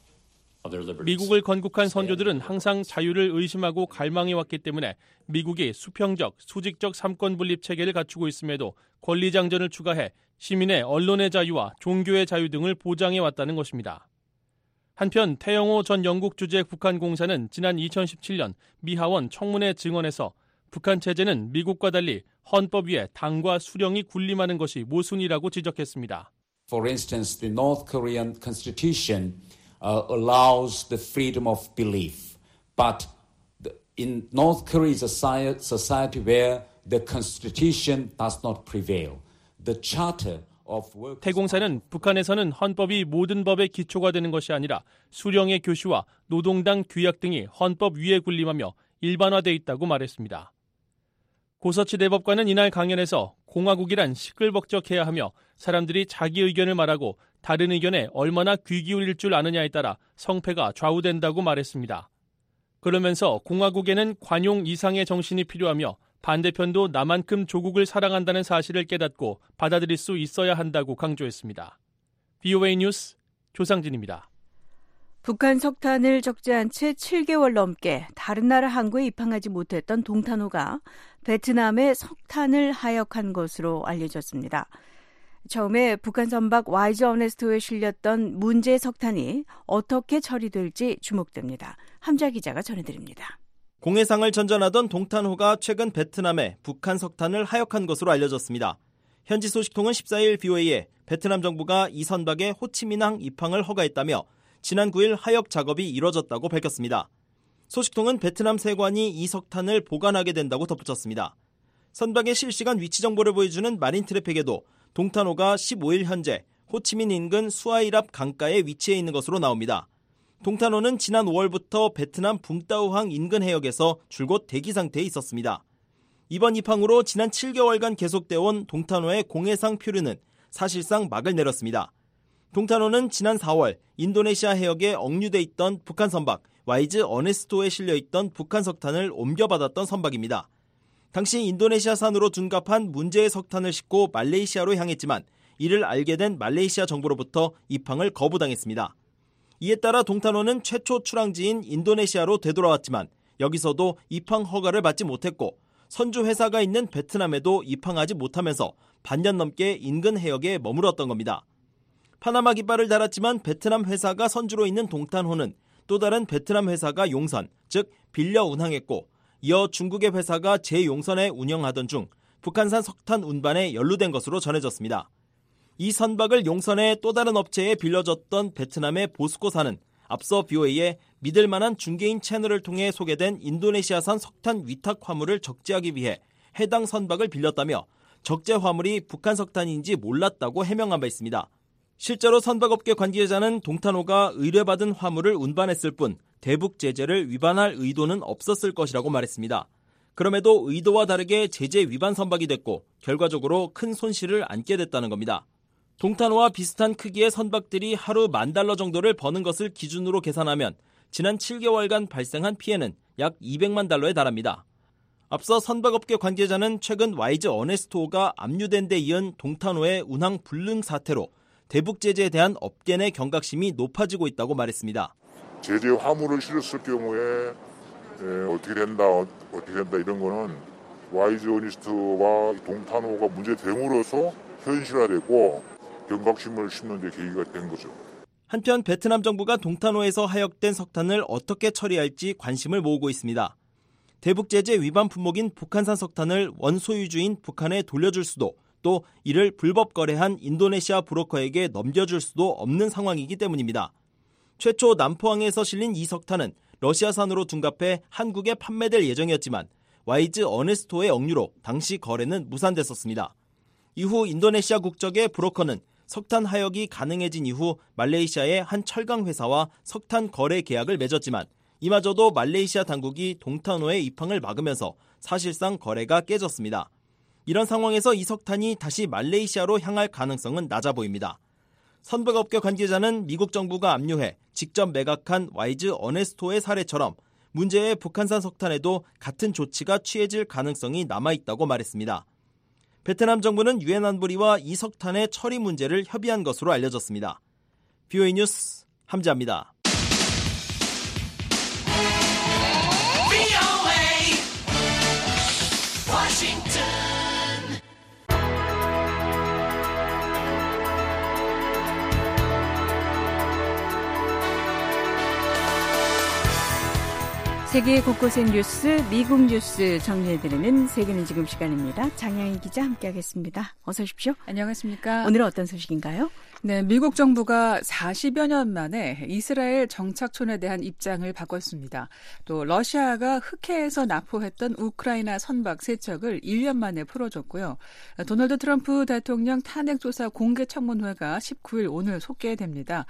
미국을 건국한 선조들은 항상 자유를 의심하고 갈망해왔기 때문에 미국이 수평적, 수직적 삼권 분립 체계를 갖추고 있음에도 권리장전을 추가해 시민의 언론의 자유와 종교의 자유 등을 보장해왔다는 것입니다. 한편 태영호 전 영국 주재 북한 공사는 지난 2017년 미 하원 청문회 증언에서 북한 체제는 미국과 달리 헌법 위에 당과 수령이 군림하는 것이 모순이라고 지적했습니다. For instance, the North Korean constitution allows the freedom of belief. But in North Korea is a society where the constitution does not prevail. The charter of work. 태공사는 북한에서는 헌법이 모든 법의 기초가 되는 것이 아니라 수령의 교시와 노동당 규약 등이 헌법 위에 군림하며 일반화돼 있다고 말했습니다. 고서치 대법관은 이날 강연에서 공화국이란 시끌벅적해야 하며 사람들이 자기 의견을 말하고 다른 의견에 얼마나 귀 기울일 줄 아느냐에 따라 성패가 좌우된다고 말했습니다. 그러면서 공화국에는 관용 이상의 정신이 필요하며 반대편도 나만큼 조국을 사랑한다는 사실을 깨닫고 받아들일 수 있어야 한다고 강조했습니다. VOA 뉴스 조상진입니다. 북한 석탄을 적재한 채 7개월 넘게 다른 나라 항구에 입항하지 못했던 동탄호가 베트남에 석탄을 하역한 것으로 알려졌습니다. 처음에 북한 선박 와이즈 어네스트호에 실렸던 문제 석탄이 어떻게 처리될지 주목됩니다. 함자 기자가 전해드립니다. 공해상을 전전하던 동탄호가 최근 베트남에 북한 석탄을 하역한 것으로 알려졌습니다. 현지 소식통은 14일 VOA에 베트남 정부가 이 선박의 호치민항 입항을 허가했다며 지난 9일 하역 작업이 이뤄졌다고 밝혔습니다. 소식통은 베트남 세관이 이 석탄을 보관하게 된다고 덧붙였습니다. 선박의 실시간 위치 정보를 보여주는 마린 트래픽에도 동탄호가 15일 현재 호치민 인근 수아이랍 강가에 위치해 있는 것으로 나옵니다. 동탄호는 지난 5월부터 베트남 붕따오항 인근 해역에서 줄곧 대기 상태에 있었습니다. 이번 입항으로 지난 7개월간 계속되어온 동탄호의 공해상 표류는 사실상 막을 내렸습니다. 동탄호는 지난 4월 인도네시아 해역에 억류돼 있던 북한 선박 와이즈 어네스토에 실려있던 북한 석탄을 옮겨받았던 선박입니다. 당시 인도네시아산으로 둔갑한 문제의 석탄을 싣고 말레이시아로 향했지만 이를 알게 된 말레이시아 정부로부터 입항을 거부당했습니다. 이에 따라 동탄호는 최초 출항지인 인도네시아로 되돌아왔지만 여기서도 입항 허가를 받지 못했고 선주 회사가 있는 베트남에도 입항하지 못하면서 반년 넘게 인근 해역에 머물렀던 겁니다. 파나마 깃발을 달았지만 베트남 회사가 선주로 있는 동탄호는 또 다른 베트남 회사가 용선, 즉 빌려 운항했고 이어 중국의 회사가 제용선에 운영하던 중 북한산 석탄 운반에 연루된 것으로 전해졌습니다. 이 선박을 용선의 또 다른 업체에 빌려줬던 베트남의 보스코사는 앞서 BOA에 믿을 만한 중개인 채널을 통해 소개된 인도네시아산 석탄 위탁 화물을 적재하기 위해 해당 선박을 빌렸다며 적재 화물이 북한 석탄인지 몰랐다고 해명한 바 있습니다. 실제로 선박업계 관계자는 동탄호가 의뢰받은 화물을 운반했을 뿐 대북 제재를 위반할 의도는 없었을 것이라고 말했습니다. 그럼에도 의도와 다르게 제재 위반 선박이 됐고 결과적으로 큰 손실을 안게 됐다는 겁니다. 동탄호와 비슷한 크기의 선박들이 하루 $10,000 정도를 버는 것을 기준으로 계산하면 지난 7개월간 발생한 피해는 약 $200만 달랍니다. 앞서 선박업계 관계자는 최근 와이즈 어네스트호가 압류된 데 이은 동탄호의 운항 불능 사태로 대북 제재에 대한 업계 내 경각심이 높아지고 있다고 말했습니다. 제재 화물을 실었을 경우에 어떻게 된다 이런 거는 와이즈 어네스트와 동탄호가 문제됨으로써 현실화되고 경각심을 심는 데 계기가 된 거죠. 한편 베트남 정부가 동탄호에서 하역된 석탄을 어떻게 처리할지 관심을 모으고 있습니다. 대북 제재 위반 품목인 북한산 석탄을 원소유주인 북한에 돌려줄 수도 또 이를 불법 거래한 인도네시아 브로커에게 넘겨줄 수도 없는 상황이기 때문입니다. 최초 남포항에서 실린 이 석탄은 러시아산으로 둔갑해 한국에 판매될 예정이었지만 와이즈 어네스토의 억류로 당시 거래는 무산됐었습니다. 이후 인도네시아 국적의 브로커는 석탄 하역이 가능해진 이후 말레이시아의 한 철강 회사와 석탄 거래 계약을 맺었지만 이마저도 말레이시아 당국이 동탄호의 입항을 막으면서 사실상 거래가 깨졌습니다. 이런 상황에서 이 석탄이 다시 말레이시아로 향할 가능성은 낮아 보입니다. 선박업계 관계자는 미국 정부가 압류해 직접 매각한 와이즈 어네스토의 사례처럼 문제의 북한산 석탄에도 같은 조치가 취해질 가능성이 남아있다고 말했습니다. 베트남 정부는 유엔 안보리와 이 석탄의 처리 문제를 협의한 것으로 알려졌습니다. VOA 뉴스 함지아입니다. 세계 곳곳의 뉴스, 미국 뉴스 정리해드리는 세계는 지금 시간입니다. 장향희 기자 함께하겠습니다. 어서 오십시오. 안녕하십니까. 오늘은 어떤 소식인가요? 네, 미국 정부가 40여 년 만에 이스라엘 정착촌에 대한 입장을 바꿨습니다. 또 러시아가 흑해에서 납포했던 우크라이나 선박 3척을 1년 만에 풀어줬고요. 도널드 트럼프 대통령 탄핵조사 공개청문회가 19일 오늘 속개됩니다.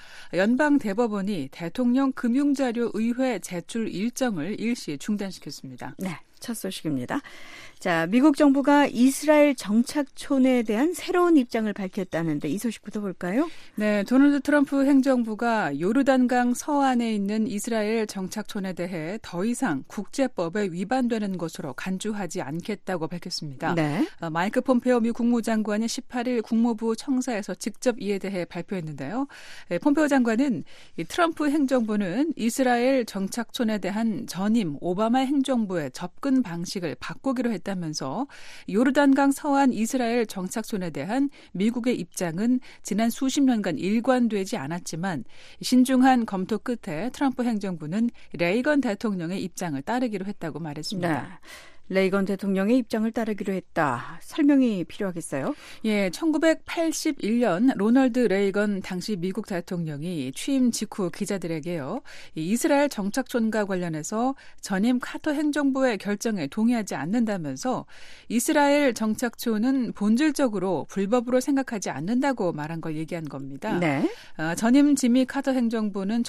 연방대법원이 대통령 금융자료의회 제출 일정을 일시 중단시켰습니다. 네, 첫 소식입니다. 자, 미국 정부가 이스라엘 정착촌에 대한 새로운 입장을 밝혔다는데 이 소식부터 볼까요? 네, 도널드 트럼프 행정부가 요르단강 서안에 있는 이스라엘 정착촌에 대해 더 이상 국제법에 위반되는 것으로 간주하지 않겠다고 밝혔습니다. 네. 마이크 폼페오 미 국무장관이 18일 국무부 청사에서 직접 이에 대해 발표했는데요. 폼페오 장관은 트럼프 행정부는 이스라엘 정착촌에 대한 전임 오바마 행정부의 접근 방식을 바꾸기로 했다면서 요르단강 서안 이스라엘 정착촌에 대한 미국의 입장은 지난 수십 년간 일관되지 않았지만 신중한 검토 끝에 트럼프 행정부는 레이건 대통령의 입장을 따르기로 했다고 말했습니다. 네. 레이건 대통령의 입장을 따르기로 했다. 설명이 필요하겠어요? 예, 1981년 로널드 레이건 당시 미국 대통령이 취임 직후 기자들에게요. 이스라엘 정착촌과 관련해서 전임 카터 행정부의 결정에 동의하지 않는다면서 이스라엘 정착촌은 본질적으로 불법으로 생각하지 않는다고 말한 걸 얘기한 겁니다. 네. 전임 지미 카터 행정부는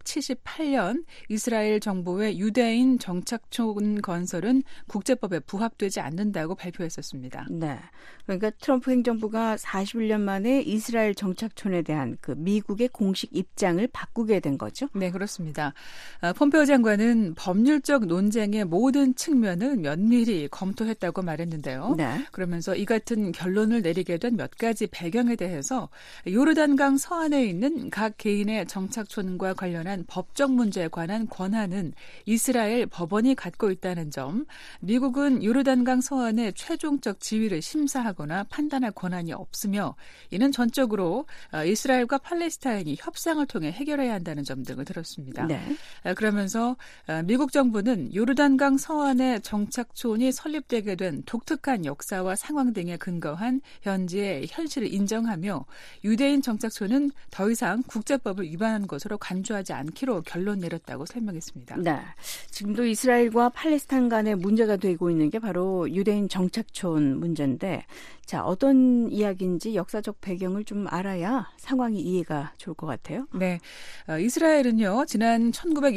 1978년 이스라엘 정부의 유대인 정착촌 건설은 국제법에 부합되지 않는다고 발표했었습니다. 네, 그러니까 트럼프 행정부가 41년 만에 이스라엘 정착촌에 대한 그 미국의 공식 입장을 바꾸게 된 거죠? 네, 그렇습니다. 폼페오 장관은 법률적 논쟁의 모든 측면을 면밀히 검토했다고 말했는데요. 네. 그러면서 이 같은 결론을 내리게 된 몇 가지 배경에 대해서 요르단강 서안에 있는 각 개인의 정착촌과 관련한 법적 문제에 관한 권한은 이스라엘 법원이 갖고 있다는 점, 미국은 요르단강 서안의 최종적 지위를 심사하거나 판단할 권한이 없으며 이는 전적으로 이스라엘과 팔레스타인이 협상을 통해 해결해야 한다는 점 등을 들었습니다. 네. 그러면서 미국 정부는 요르단강 서안의 정착촌이 설립되게 된 독특한 역사와 상황 등에 근거한 현지의 현실을 인정하며 유대인 정착촌은 더 이상 국제법을 위반한 것으로 간주하지 않기로 결론 내렸다고 설명했습니다. 네, 지금도 이스라엘과 팔레스타인 간의 문제가 되고 있는 게 바로 유대인 정착촌 문제인데, 자, 어떤 이야기인지 역사적 배경을 좀 알아야 상황이 이해가 좋을 것 같아요. 네, 이스라엘은요, 지난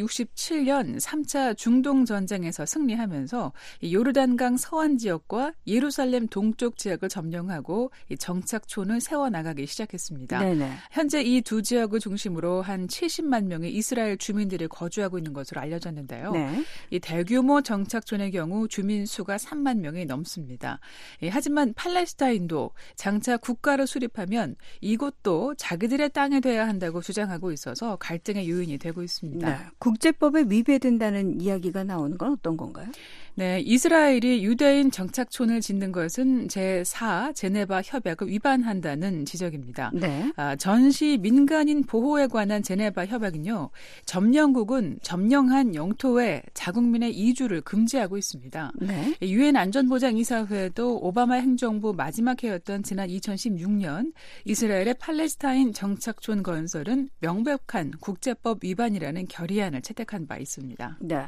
1967년 3차 중동 전쟁에서 승리하면서 요르단강 서안 지역과 예루살렘 동쪽 지역을 점령하고 이 정착촌을 세워나가기 시작했습니다. 네네. 현재 이 두 지역을 중심으로 한 70만 명의 이스라엘 주민들이 거주하고 있는 것으로 알려졌는데요. 네. 이 대규모 정착촌의 경우 주민 수가 3만 명이 넘습니다. 하지만 팔레스타인도 장차 국가를 수립하면 이곳도 자기들의 땅이 돼야 한다고 주장하고 있어서 갈등의 요인이 되고 있습니다. 네. 국제법에 위배된다는 이야기가 나오는 건 어떤 건가요? 네, 이스라엘이 유대인 정착촌을 짓는 것은 제4 제네바 협약을 위반한다는 지적입니다. 네. 전시 민간인 보호에 관한 제네바 협약은요, 점령국은 점령한 영토에 자국민의 이주를 금지하고 있습니다. 네. 유엔 안전보장이사회도 오바마 행정부 마지막 해였던 지난 2016년 이스라엘의 팔레스타인 정착촌 건설은 명백한 국제법 위반이라는 결의안을 채택한 바 있습니다. 네.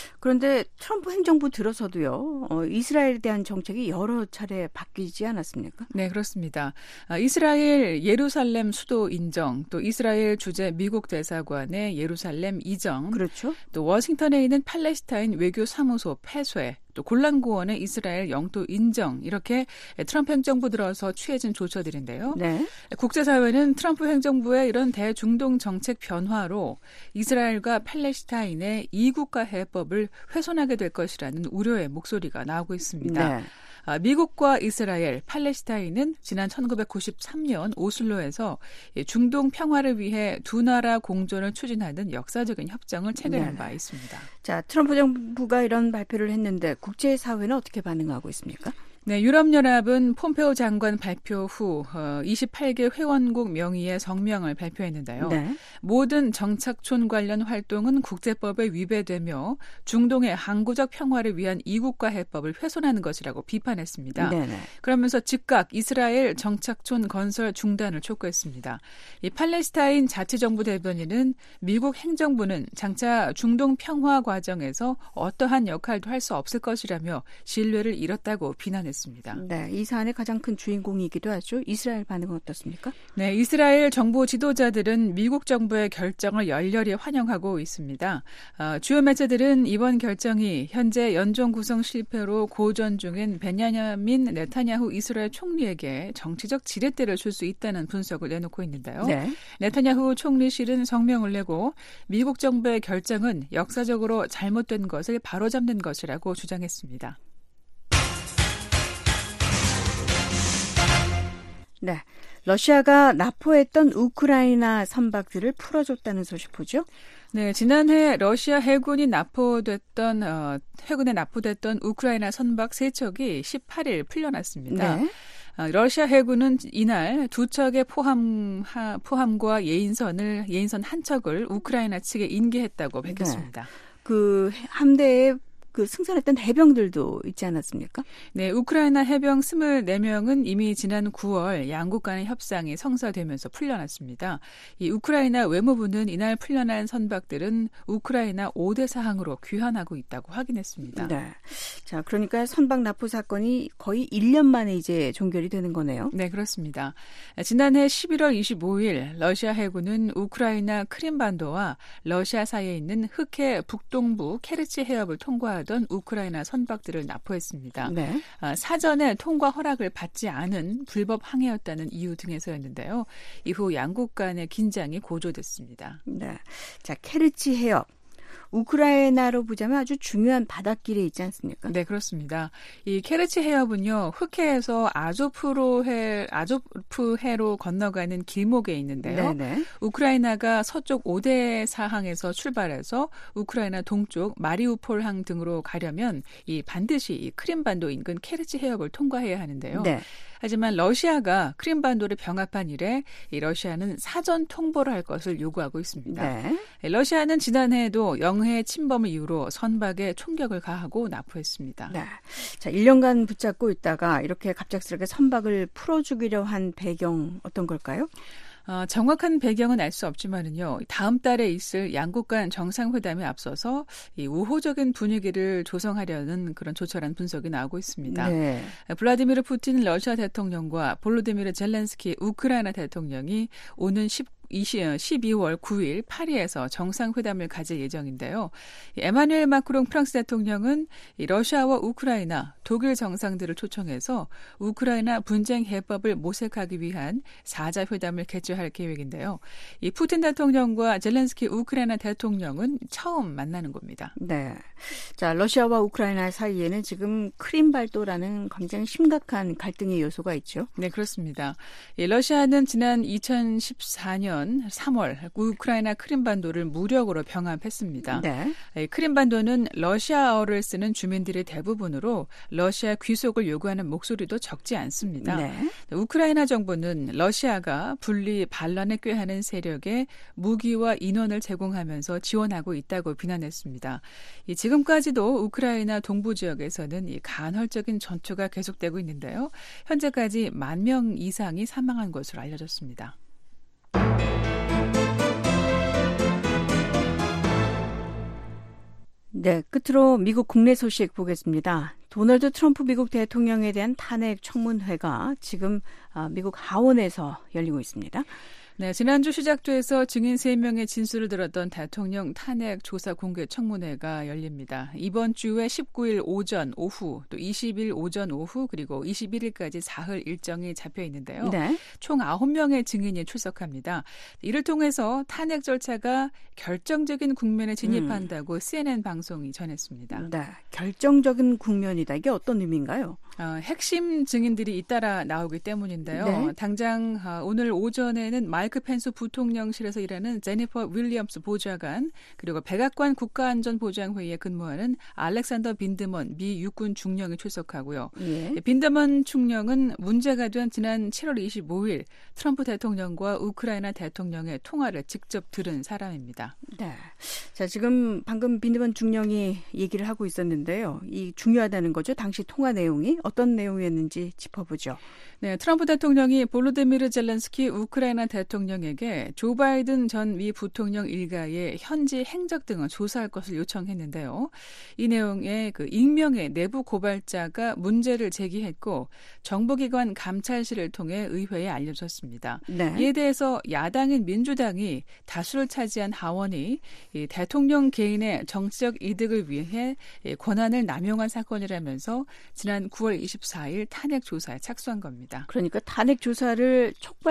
그런데 트럼프 행정부 들어서도요, 이스라엘에 대한 정책이 여러 차례 바뀌지 않았습니까? 네, 그렇습니다. 이스라엘 예루살렘 수도 인정, 또 이스라엘 주재 미국 대사관의 예루살렘 이전, 그렇죠. 또 워싱턴에 있는 팔레스타인 외교사무소 폐쇄, 또 골란고원의 이스라엘 영토 인정, 이렇게 트럼프 행정부 들어서 취해진 조처들인데요. 네. 국제사회는 트럼프 행정부의 이런 대중동 정책 변화로 이스라엘과 팔레스타인의 이국가 해법을 훼손하게 될 것이라는 우려의 목소리가 나오고 있습니다. 네. 미국과 이스라엘, 팔레스타인은 지난 1993년 오슬로에서 중동 평화를 위해 두 나라 공존을 추진하는 역사적인 협정을 체결한 바 있습니다. 자, 트럼프 정부가 이런 발표를 했는데 국제사회는 어떻게 반응하고 있습니까? 네, 유럽연합은 폼페오 장관 발표 후 28개 회원국 명의의 성명을 발표했는데요. 네. 모든 정착촌 관련 활동은 국제법에 위배되며 중동의 항구적 평화를 위한 이국가 해법을 훼손하는 것이라고 비판했습니다. 네네. 그러면서 즉각 이스라엘 정착촌 건설 중단을 촉구했습니다. 이 팔레스타인 자치정부 대변인은 미국 행정부는 장차 중동 평화 과정에서 어떠한 역할도 할 수 없을 것이라며 신뢰를 잃었다고 비난했습니다. 네, 이 사안의 가장 큰 주인공이기도 하죠. 이스라엘 반응은 어떻습니까? 네, 이스라엘 정부 지도자들은 미국 정부의 결정을 열렬히 환영하고 있습니다. 주요 매체들은 이번 결정이 현재 연정 구성 실패로 고전 중인 베냐민 네타냐후 이스라엘 총리에게 정치적 지렛대를 줄 수 있다는 분석을 내놓고 있는데요. 네. 네타냐후 총리실은 성명을 내고 미국 정부의 결정은 역사적으로 잘못된 것을 바로잡는 것이라고 주장했습니다. 네, 러시아가 납포했던 우크라이나 선박들을 풀어줬다는 소식 보죠? 네, 지난해 러시아 해군에 납포됐던 우크라이나 선박 3척이 18일 풀려났습니다. 네. 러시아 해군은 이날 두 척의 포함과 예인선 한 척을 우크라이나 측에 인계했다고 밝혔습니다. 네. 그 함대에 승선했던 해병들도 있지 않았습니까? 네, 우크라이나 해병 24명은 이미 지난 9월 양국 간의 협상이 성사되면서 풀려났습니다. 이 우크라이나 외무부는 이날 풀려난 선박들은 우크라이나 5대 사항으로 귀환하고 있다고 확인했습니다. 네. 자, 그러니까 선박 납포 사건이 거의 1년 만에 이제 종결이 되는 거네요. 네, 그렇습니다. 지난해 11월 25일 러시아 해군은 우크라이나 크림반도와 러시아 사이에 있는 흑해 북동부 케르치 해협을 통과하던 우크라이나 선박들을 납포했습니다. 네. 사전에 통과 허락을 받지 않은 불법 항해였다는 이유 등에서였는데요. 이후 양국 간의 긴장이 고조됐습니다. 네. 자, 케르치 해협. 우크라이나로 보자면 아주 중요한 바닷길에 있지 않습니까? 네, 그렇습니다. 이 케르치 해협은요, 흑해에서 아조프해로 건너가는 길목에 있는데요. 네네. 우크라이나가 서쪽 오데 사항에서 출발해서 우크라이나 동쪽 마리우폴항 등으로 가려면 반드시 이 크림반도 인근 케르치 해협을 통과해야 하는데요. 네. 하지만 러시아가 크림반도를 병합한 이래 이 러시아는 사전 통보를 할 것을 요구하고 있습니다. 네. 러시아는 지난해에도 영해 침범을 이유로 선박에 총격을 가하고 납포했습니다. 네. 자, 1년간 붙잡고 있다가 이렇게 갑작스럽게 선박을 풀어주기로 한 배경 어떤 걸까요? 정확한 배경은 알 수 없지만은요. 다음 달에 있을 양국 간 정상회담에 앞서서 이 우호적인 분위기를 조성하려는 그런 조촐한 분석이 나오고 있습니다. 네. 블라디미르 푸틴 러시아 대통령과 볼로디미르 젤렌스키 우크라이나 대통령이 오는 12월 9일 파리에서 정상회담을 가질 예정인데요. 에마누엘 마크롱 프랑스 대통령은 러시아와 우크라이나, 독일 정상들을 초청해서 우크라이나 분쟁 해법을 모색하기 위한 4자 회담을 개최할 계획인데요. 이 푸틴 대통령과 젤렌스키 우크라이나 대통령은 처음 만나는 겁니다. 네. 자, 러시아와 우크라이나 사이에는 지금 크림발도라는 굉장히 심각한 갈등의 요소가 있죠. 네, 그렇습니다. 러시아는 지난 2014년 3월 우크라이나 크림반도를 무력으로 병합했습니다. 네. 크림반도는 러시아어를 쓰는 주민들의 대부분으로 러시아 귀속을 요구하는 목소리도 적지 않습니다. 네. 우크라이나 정부는 러시아가 분리 반란에 꾀하는 세력에 무기와 인원을 제공하면서 지원하고 있다고 비난했습니다. 지금까지도 우크라이나 동부 지역에서는 간헐적인 전투가 계속되고 있는데요. 현재까지 10,000명 이상이 사망한 것으로 알려졌습니다. 네, 끝으로 미국 국내 소식 보겠습니다. 도널드 트럼프 미국 대통령에 대한 탄핵 청문회가 지금 미국 하원에서 열리고 있습니다. 네, 지난주 시작돼서 증인 3명의 진술을 들었던 대통령 탄핵 조사 공개 청문회가 열립니다. 이번 주에 19일 오전, 오후, 또 20일 오전, 오후, 그리고 21일까지 사흘 일정이 잡혀 있는데요. 네. 총 9명의 증인이 출석합니다. 이를 통해서 탄핵 절차가 결정적인 국면에 진입한다고 CNN 방송이 전했습니다. 네, 결정적인 국면이다. 이게 어떤 의미인가요? 핵심 증인들이 잇따라 나오기 때문인데요. 네. 당장 오늘 오전에는 마이크 펜스 부통령실에서 일하는 제니퍼 윌리엄스 보좌관, 그리고 백악관 국가안전보장회의에 근무하는 알렉산더 빈드먼 미 육군 중령이 출석하고요. 예. 빈드먼 중령은 문제가 된 지난 7월 25일 트럼프 대통령과 우크라이나 대통령의 통화를 직접 들은 사람입니다. 네. 자, 지금 방금 빈드먼 중령이 얘기를 하고 있었는데요. 이 중요하다는 거죠. 당시 통화 내용이 어떤 내용이었는지 짚어보죠. 네, 트럼프 대통령이 볼로디미르 젤렌스키 우크라이나 대통령에게 조 바이든 전 미 부통령 일가의 현지 행적 등을 조사할 것을 요청했는데요. 이 내용에 익명의 내부 고발자가 문제를 제기했고 정보기관 감찰실을 통해 의회에 알려졌습니다. 네. 이에 대해서 야당인 민주당이 다수를 차지한 하원이 이 대통령 개인의 정치적 이득을 위해 권한을 남용한 사건이라면서 지난 9월 24일 탄핵 조사에 착수한 겁니다. 그러니까 탄핵 조사를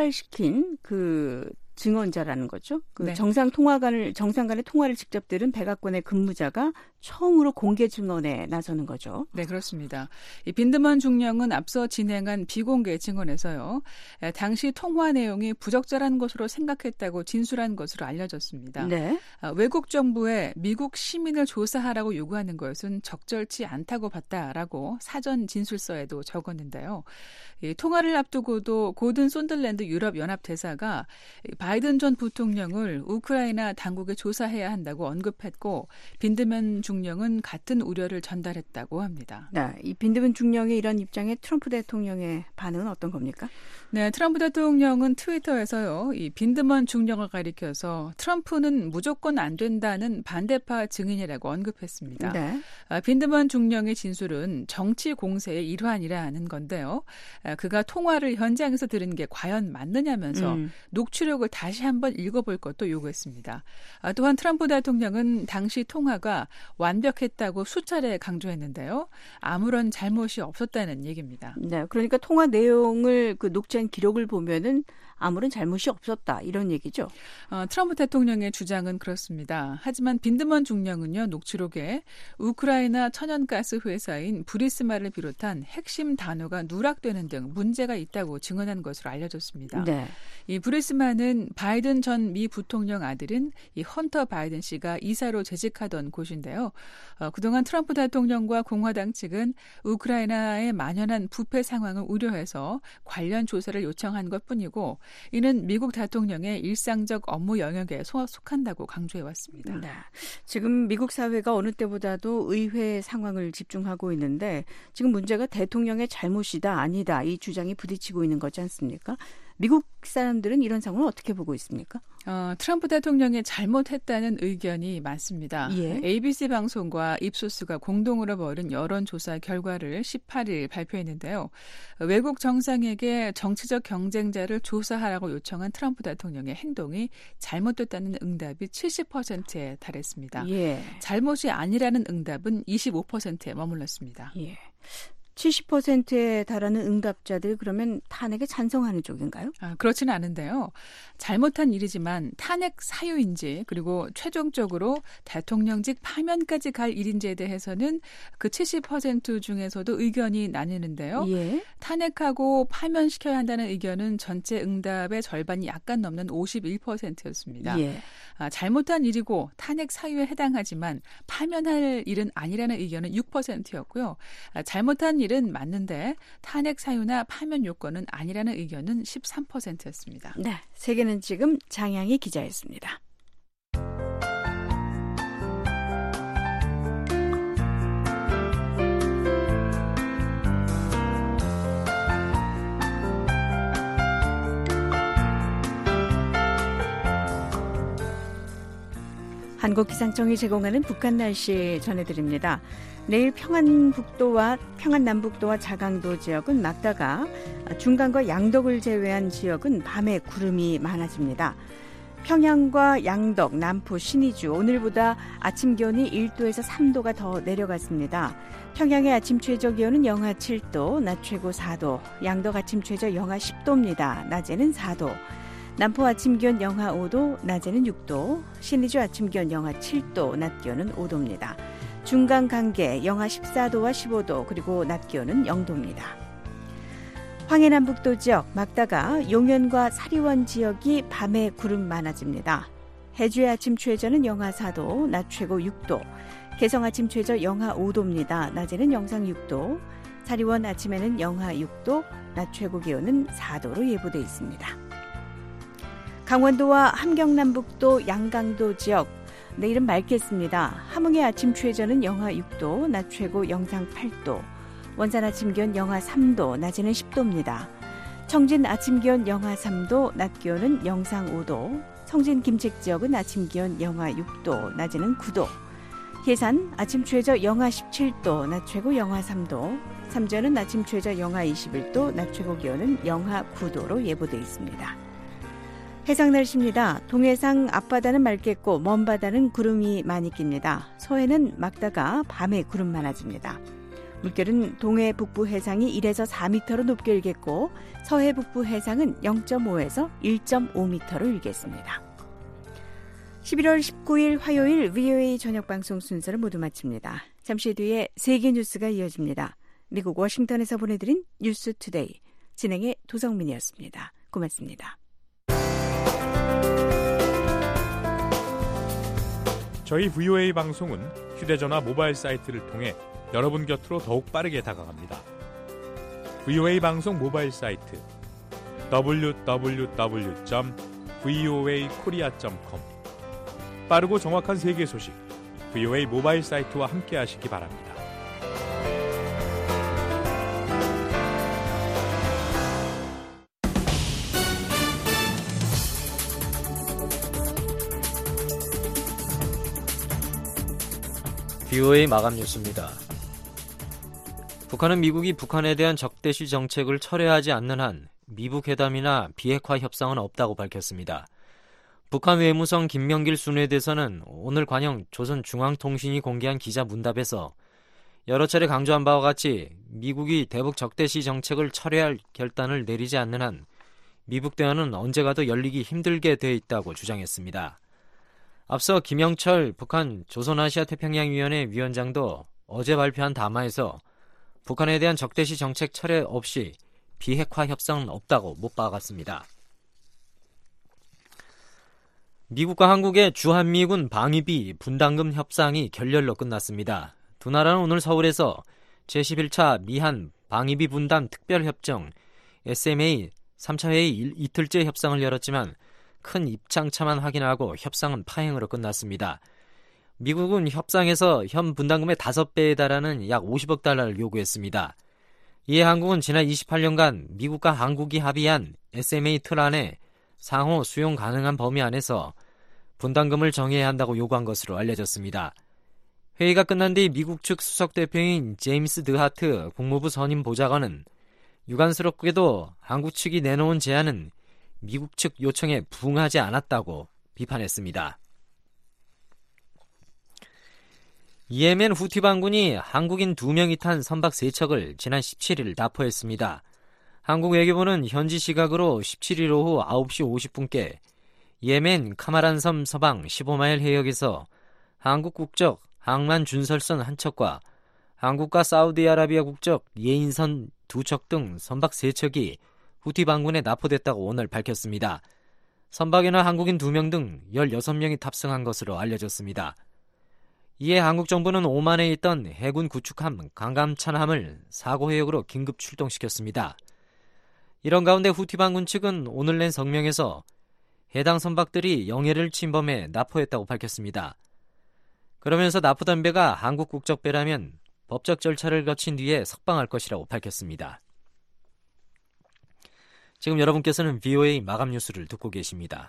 촉발시킨 그 증언자라는 거죠. 네. 정상 간의 통화를 직접 들은 백악관의 근무자가 처음으로 공개 증언에 나서는 거죠. 네, 그렇습니다. 이 빈드먼 중령은 앞서 진행한 비공개 증언에서요. 당시 통화 내용이 부적절한 것으로 생각했다고 진술한 것으로 알려졌습니다. 네. 외국 정부에 미국 시민을 조사하라고 요구하는 것은 적절치 않다고 봤다라고 사전 진술서에도 적었는데요. 이 통화를 앞두고도 고든 손들랜드 유럽연합대사가 바이든 전 부통령을 우크라이나 당국에 조사해야 한다고 언급했고 빈드먼 중령은 같은 우려를 전달했다고 합니다. 네, 이 빈드먼 중령의 이런 입장에 트럼프 대통령의 반응은 어떤 겁니까? 네, 트럼프 대통령은 트위터에서요, 이 빈드먼 중령을 가리켜서 트럼프는 무조건 안 된다는 반대파 증인이라고 언급했습니다. 네. 빈드먼 중령의 진술은 정치 공세의 일환이라는 건데요. 그가 통화를 현장에서 들은 게 과연 맞느냐면서 녹취록을 다시 한번 읽어볼 것도 요구했습니다. 또한 트럼프 대통령은 당시 통화가 완벽했다고 수차례 강조했는데요. 아무런 잘못이 없었다는 얘기입니다. 네, 그러니까 통화 내용을 녹취한 기록을 보면은 아무런 잘못이 없었다 이런 얘기죠. 트럼프 대통령의 주장은 그렇습니다. 하지만 빈드먼 중령은요, 녹취록에 우크라이나 천연가스 회사인 부리스마를 비롯한 핵심 단어가 누락되는 등 문제가 있다고 증언한 것으로 알려졌습니다. 네. 이 부리스마는 바이든 전 미 부통령 아들인 이 헌터 바이든 씨가 이사로 재직하던 곳인데요. 그동안 트럼프 대통령과 공화당 측은 우크라이나에 만연한 부패 상황을 우려해서 관련 조사를 요청한 것뿐이고 이는 미국 대통령의 일상적 업무 영역에 속한다고 강조해왔습니다. 네. 지금 미국 사회가 어느 때보다도 의회 상황을 집중하고 있는데 지금 문제가 대통령의 잘못이다 아니다 이 주장이 부딪히고 있는 거지 않습니까? 미국 사람들은 이런 상황을 어떻게 보고 있습니까? 트럼프 대통령이 잘못했다는 의견이 많습니다. 예. ABC 방송과 입소스가 공동으로 벌인 여론조사 결과를 18일 발표했는데요. 외국 정상에게 정치적 경쟁자를 조사하라고 요청한 트럼프 대통령의 행동이 잘못됐다는 응답이 70%에 달했습니다. 예. 잘못이 아니라는 응답은 25%에 머물렀습니다. 예. 70%에 달하는 응답자들 그러면 탄핵에 찬성하는 쪽인가요? 그렇지는 않은데요. 잘못한 일이지만 탄핵 사유인지 그리고 최종적으로 대통령직 파면까지 갈 일인지에 대해서는 그 70% 중에서도 의견이 나뉘는데요. 예. 탄핵하고 파면시켜야 한다는 의견은 전체 응답의 절반이 약간 넘는 51%였습니다. 예. 잘못한 일이고 탄핵 사유에 해당하지만 파면할 일은 아니라는 의견은 6%였고요. 잘못한 일은 맞는데 탄핵 사유나 파면 요건은 아니라는 의견은 13%였습니다. 네, 세계는 지금 장양희 기자였습니다. 한국기상청이 제공하는 북한 날씨 전해드립니다. 내일 평안남북도와 자강도 지역은 맑다가 중간과 양덕을 제외한 지역은 밤에 구름이 많아집니다. 평양과 양덕, 남포, 신의주 오늘보다 아침 기온이 1도에서 3도가 더 내려갔습니다. 평양의 아침 최저 기온은 영하 7도, 낮 최고 4도, 양덕 아침 최저 영하 10도입니다. 낮에는 4도. 남포 아침 기온 영하 5도, 낮에는 6도, 신의주 아침 기온 영하 7도, 낮 기온은 5도입니다. 중간 간계 영하 14도와 15도, 그리고 낮 기온은 0도입니다. 황해남북도 지역 맑다가 용현과 사리원 지역이 밤에 구름 많아집니다. 해주의 아침 최저는 영하 4도, 낮 최고 6도, 개성 아침 최저 영하 5도입니다. 낮에는 영상 6도, 사리원 아침에는 영하 6도, 낮 최고 기온은 4도로 예보돼 있습니다. 강원도와 함경남북도 양강도 지역 내일은 맑겠습니다. 함흥의 아침 최저는 영하 6도, 낮 최고 영상 8도, 원산 아침 기온 영하 3도, 낮에는 10도입니다. 청진 아침 기온 영하 3도, 낮 기온은 영상 5도, 성진 김책 지역은 아침 기온 영하 6도, 낮에는 9도, 예산 아침 최저 영하 17도, 낮 최고 영하 3도, 삼전은 아침 최저 영하 21도, 낮 최고 기온은 영하 9도로 예보돼 있습니다. 해상 날씨입니다. 동해상 앞바다는 맑겠고 먼 바다는 구름이 많이 낍니다. 서해는 맑다가 밤에 구름 많아집니다. 물결은 동해 북부 해상이 1에서 4m로 높게 일겠고 서해 북부 해상은 0.5에서 1.5m로 일겠습니다. 11월 19일 화요일 VOA 저녁 방송 순서를 모두 마칩니다. 잠시 뒤에 세계 뉴스가 이어집니다. 미국 워싱턴에서 보내드린 뉴스 투데이 진행의 도성민이었습니다. 고맙습니다. 저희 VOA 방송은 휴대전화 모바일 사이트를 통해 여러분 곁으로 더욱 빠르게 다가갑니다. VOA 방송 모바일 사이트 www.voakorea.com 빠르고 정확한 세계 소식 VOA 모바일 사이트와 함께 하시기 바랍니다. VOA 마감 뉴스입니다. 북한은 미국이 북한에 대한 적대시 정책을 철회하지 않는 한 미북 회담이나 비핵화 협상은 없다고 밝혔습니다. 북한 외무성 김명길 순회대사는 오늘 관영 조선중앙통신이 공개한 기자 문답에서 여러 차례 강조한 바와 같이 미국이 대북 적대시 정책을 철회할 결단을 내리지 않는 한 미북 대화는 언제 가도 열리기 힘들게 돼 있다고 주장했습니다. 앞서 김영철 북한 조선아시아태평양위원회 위원장도 어제 발표한 담화에서 북한에 대한 적대시 정책 철회 없이 비핵화 협상은 없다고 못 박았습니다. 미국과 한국의 주한미군 방위비 분담금 협상이 결렬로 끝났습니다. 두 나라는 오늘 서울에서 제11차 미한 방위비 분담 특별협정 SMA 3차 회의 이틀째 협상을 열었지만 큰 입장차만 확인하고 협상은 파행으로 끝났습니다. 미국은 협상에서 현 분담금의 5배에 달하는 약 50억 달러를 요구했습니다. 이에 한국은 지난 28년간 미국과 한국이 합의한 SMA 틀 안에 상호 수용 가능한 범위 안에서 분담금을 정해야 한다고 요구한 것으로 알려졌습니다. 회의가 끝난 뒤 미국 측 수석 대표인 제임스 드하트 국무부 선임 보좌관은 유감스럽게도 한국 측이 내놓은 제안은 미국 측 요청에 부응하지 않았다고 비판했습니다. 이예멘 후티 반군이 한국인 2명이 탄 선박 3척을 지난 17일 납포했습니다. 한국 외교부는 현지 시각으로 17일 오후 9시 50분께 예멘 카마란 섬 서방 15마일 해역에서 한국 국적 항만 준설선 한 척과 한국과 사우디아라비아 국적 예인선 2척 등 선박 3척이 후티 반군에 납포됐다고 오늘 밝혔습니다. 선박에는 한국인 2명 등 16명이 탑승한 것으로 알려졌습니다. 이에 한국 정부는 오만에 있던 해군 구축함 강감찬함을 사고 해역으로 긴급 출동시켰습니다. 이런 가운데 후티 반군 측은 오늘 낸 성명에서 해당 선박들이 영해를 침범해 납포했다고 밝혔습니다. 그러면서 납포된 배가 한국 국적 배라면 법적 절차를 거친 뒤에 석방할 것이라고 밝혔습니다. 지금 여러분께서는 VOA 마감 뉴스를 듣고 계십니다.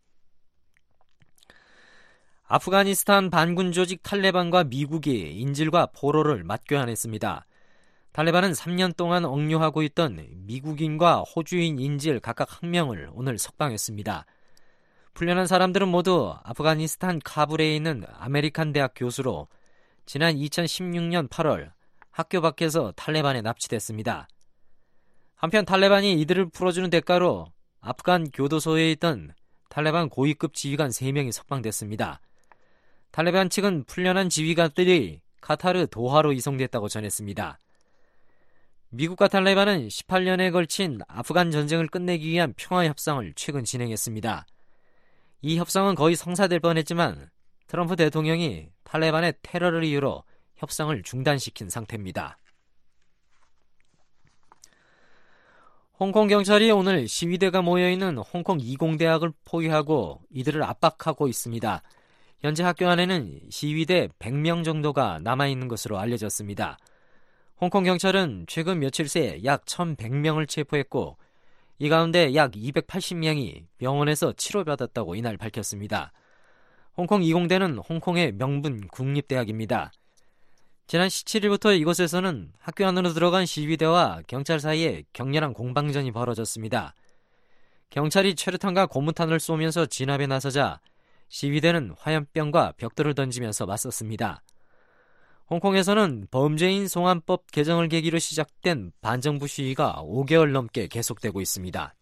아프가니스탄 반군 조직 탈레반과 미국이 인질과 포로를 맞교환했습니다. 탈레반은 3년 동안 억류하고 있던 미국인과 호주인 인질 각각 1명을 오늘 석방했습니다. 풀려난 사람들은 모두 아프가니스탄 카불에 있는 아메리칸 대학 교수로 지난 2016년 8월 학교 밖에서 탈레반에 납치됐습니다. 한편 탈레반이 이들을 풀어주는 대가로 아프간 교도소에 있던 탈레반 고위급 지휘관 3명이 석방됐습니다. 탈레반 측은 풀려난 지휘관들이 카타르 도하로 이송됐다고 전했습니다. 미국과 탈레반은 18년에 걸친 아프간 전쟁을 끝내기 위한 평화 협상을 최근 진행했습니다. 이 협상은 거의 성사될 뻔했지만 트럼프 대통령이 탈레반의 테러를 이유로 협상을 중단시킨 상태입니다. 홍콩 경찰이 오늘 시위대가 모여있는 홍콩 이공대학을 포위하고 이들을 압박하고 있습니다. 현재 학교 안에는 시위대 100명 정도가 남아있는 것으로 알려졌습니다. 홍콩 경찰은 최근 며칠 새 약 1,100명을 체포했고 이 가운데 약 280명이 병원에서 치료받았다고 이날 밝혔습니다. 홍콩 이공대는 홍콩의 명분 국립대학입니다. 지난 17일부터 이곳에서는 학교 안으로 들어간 시위대와 경찰 사이에 격렬한 공방전이 벌어졌습니다. 경찰이 최루탄과 고무탄을 쏘면서 진압에 나서자 시위대는 화염병과 벽돌을 던지면서 맞섰습니다. 홍콩에서는 범죄인 송환법 개정을 계기로 시작된 반정부 시위가 5개월 넘게 계속되고 있습니다.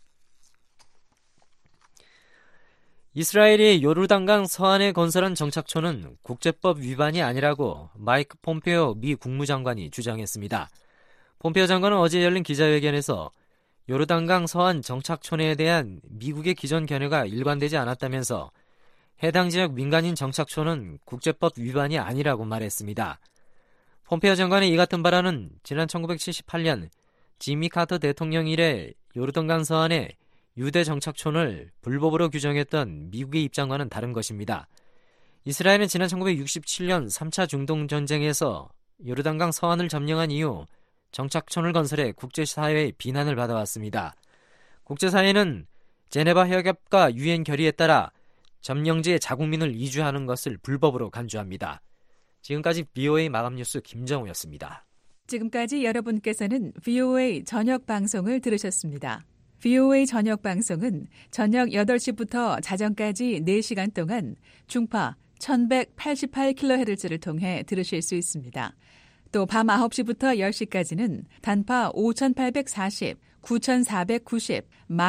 이스라엘이 요르단강 서안에 건설한 정착촌은 국제법 위반이 아니라고 마이크 폼페오 미 국무장관이 주장했습니다. 폼페오 장관은 어제 열린 기자회견에서 요르단강 서안 정착촌에 대한 미국의 기존 견해가 일관되지 않았다면서 해당 지역 민간인 정착촌은 국제법 위반이 아니라고 말했습니다. 폼페오 장관의 이 같은 발언은 지난 1978년 지미 카터 대통령 이래 요르단강 서안에 유대 정착촌을 불법으로 규정했던 미국의 입장과는 다른 것입니다. 이스라엘은 지난 1967년 3차 중동전쟁에서 요르단강 서안을 점령한 이후 정착촌을 건설해 국제사회의 비난을 받아왔습니다. 국제사회는 제네바 협약과 유엔 결의에 따라 점령지의 자국민을 이주하는 것을 불법으로 간주합니다. 지금까지 VOA 마감뉴스 김정우였습니다. 지금까지 여러분께서는 VOA 저녁 방송을 들으셨습니다. VOA 저녁 방송은 저녁 8시부터 자정까지 4시간 동안 중파 1188kHz를 통해 들으실 수 있습니다. 또 밤 9시부터 10시까지는 단파 5840, 9490,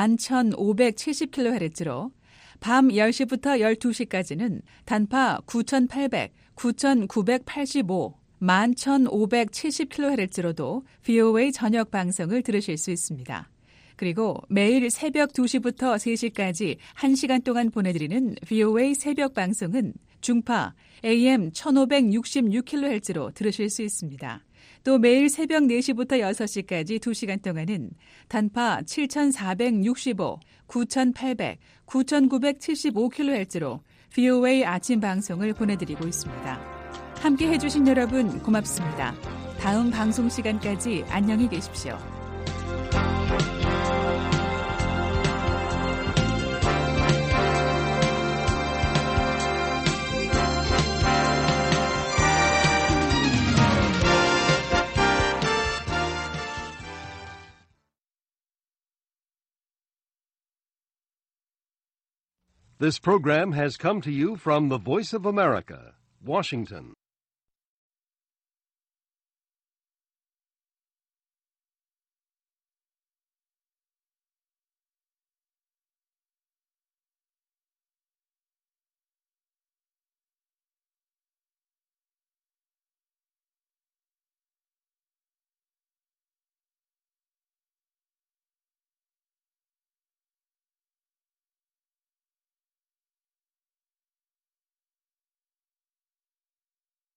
11570kHz로 밤 10시부터 12시까지는 단파 9800, 9985, 11570kHz로도 VOA 저녁 방송을 들으실 수 있습니다. 그리고 매일 새벽 2시부터 3시까지 1시간 동안 보내드리는 VOA 새벽 방송은 중파 AM 1566kHz로 들으실 수 있습니다. 또 매일 새벽 4시부터 6시까지 2시간 동안은 단파 7465, 9800, 9975kHz로 VOA 아침 방송을 보내드리고 있습니다. 함께 해주신 여러분 고맙습니다. 다음 방송 시간까지 안녕히 계십시오. This program has come to you from the Voice of America, Washington.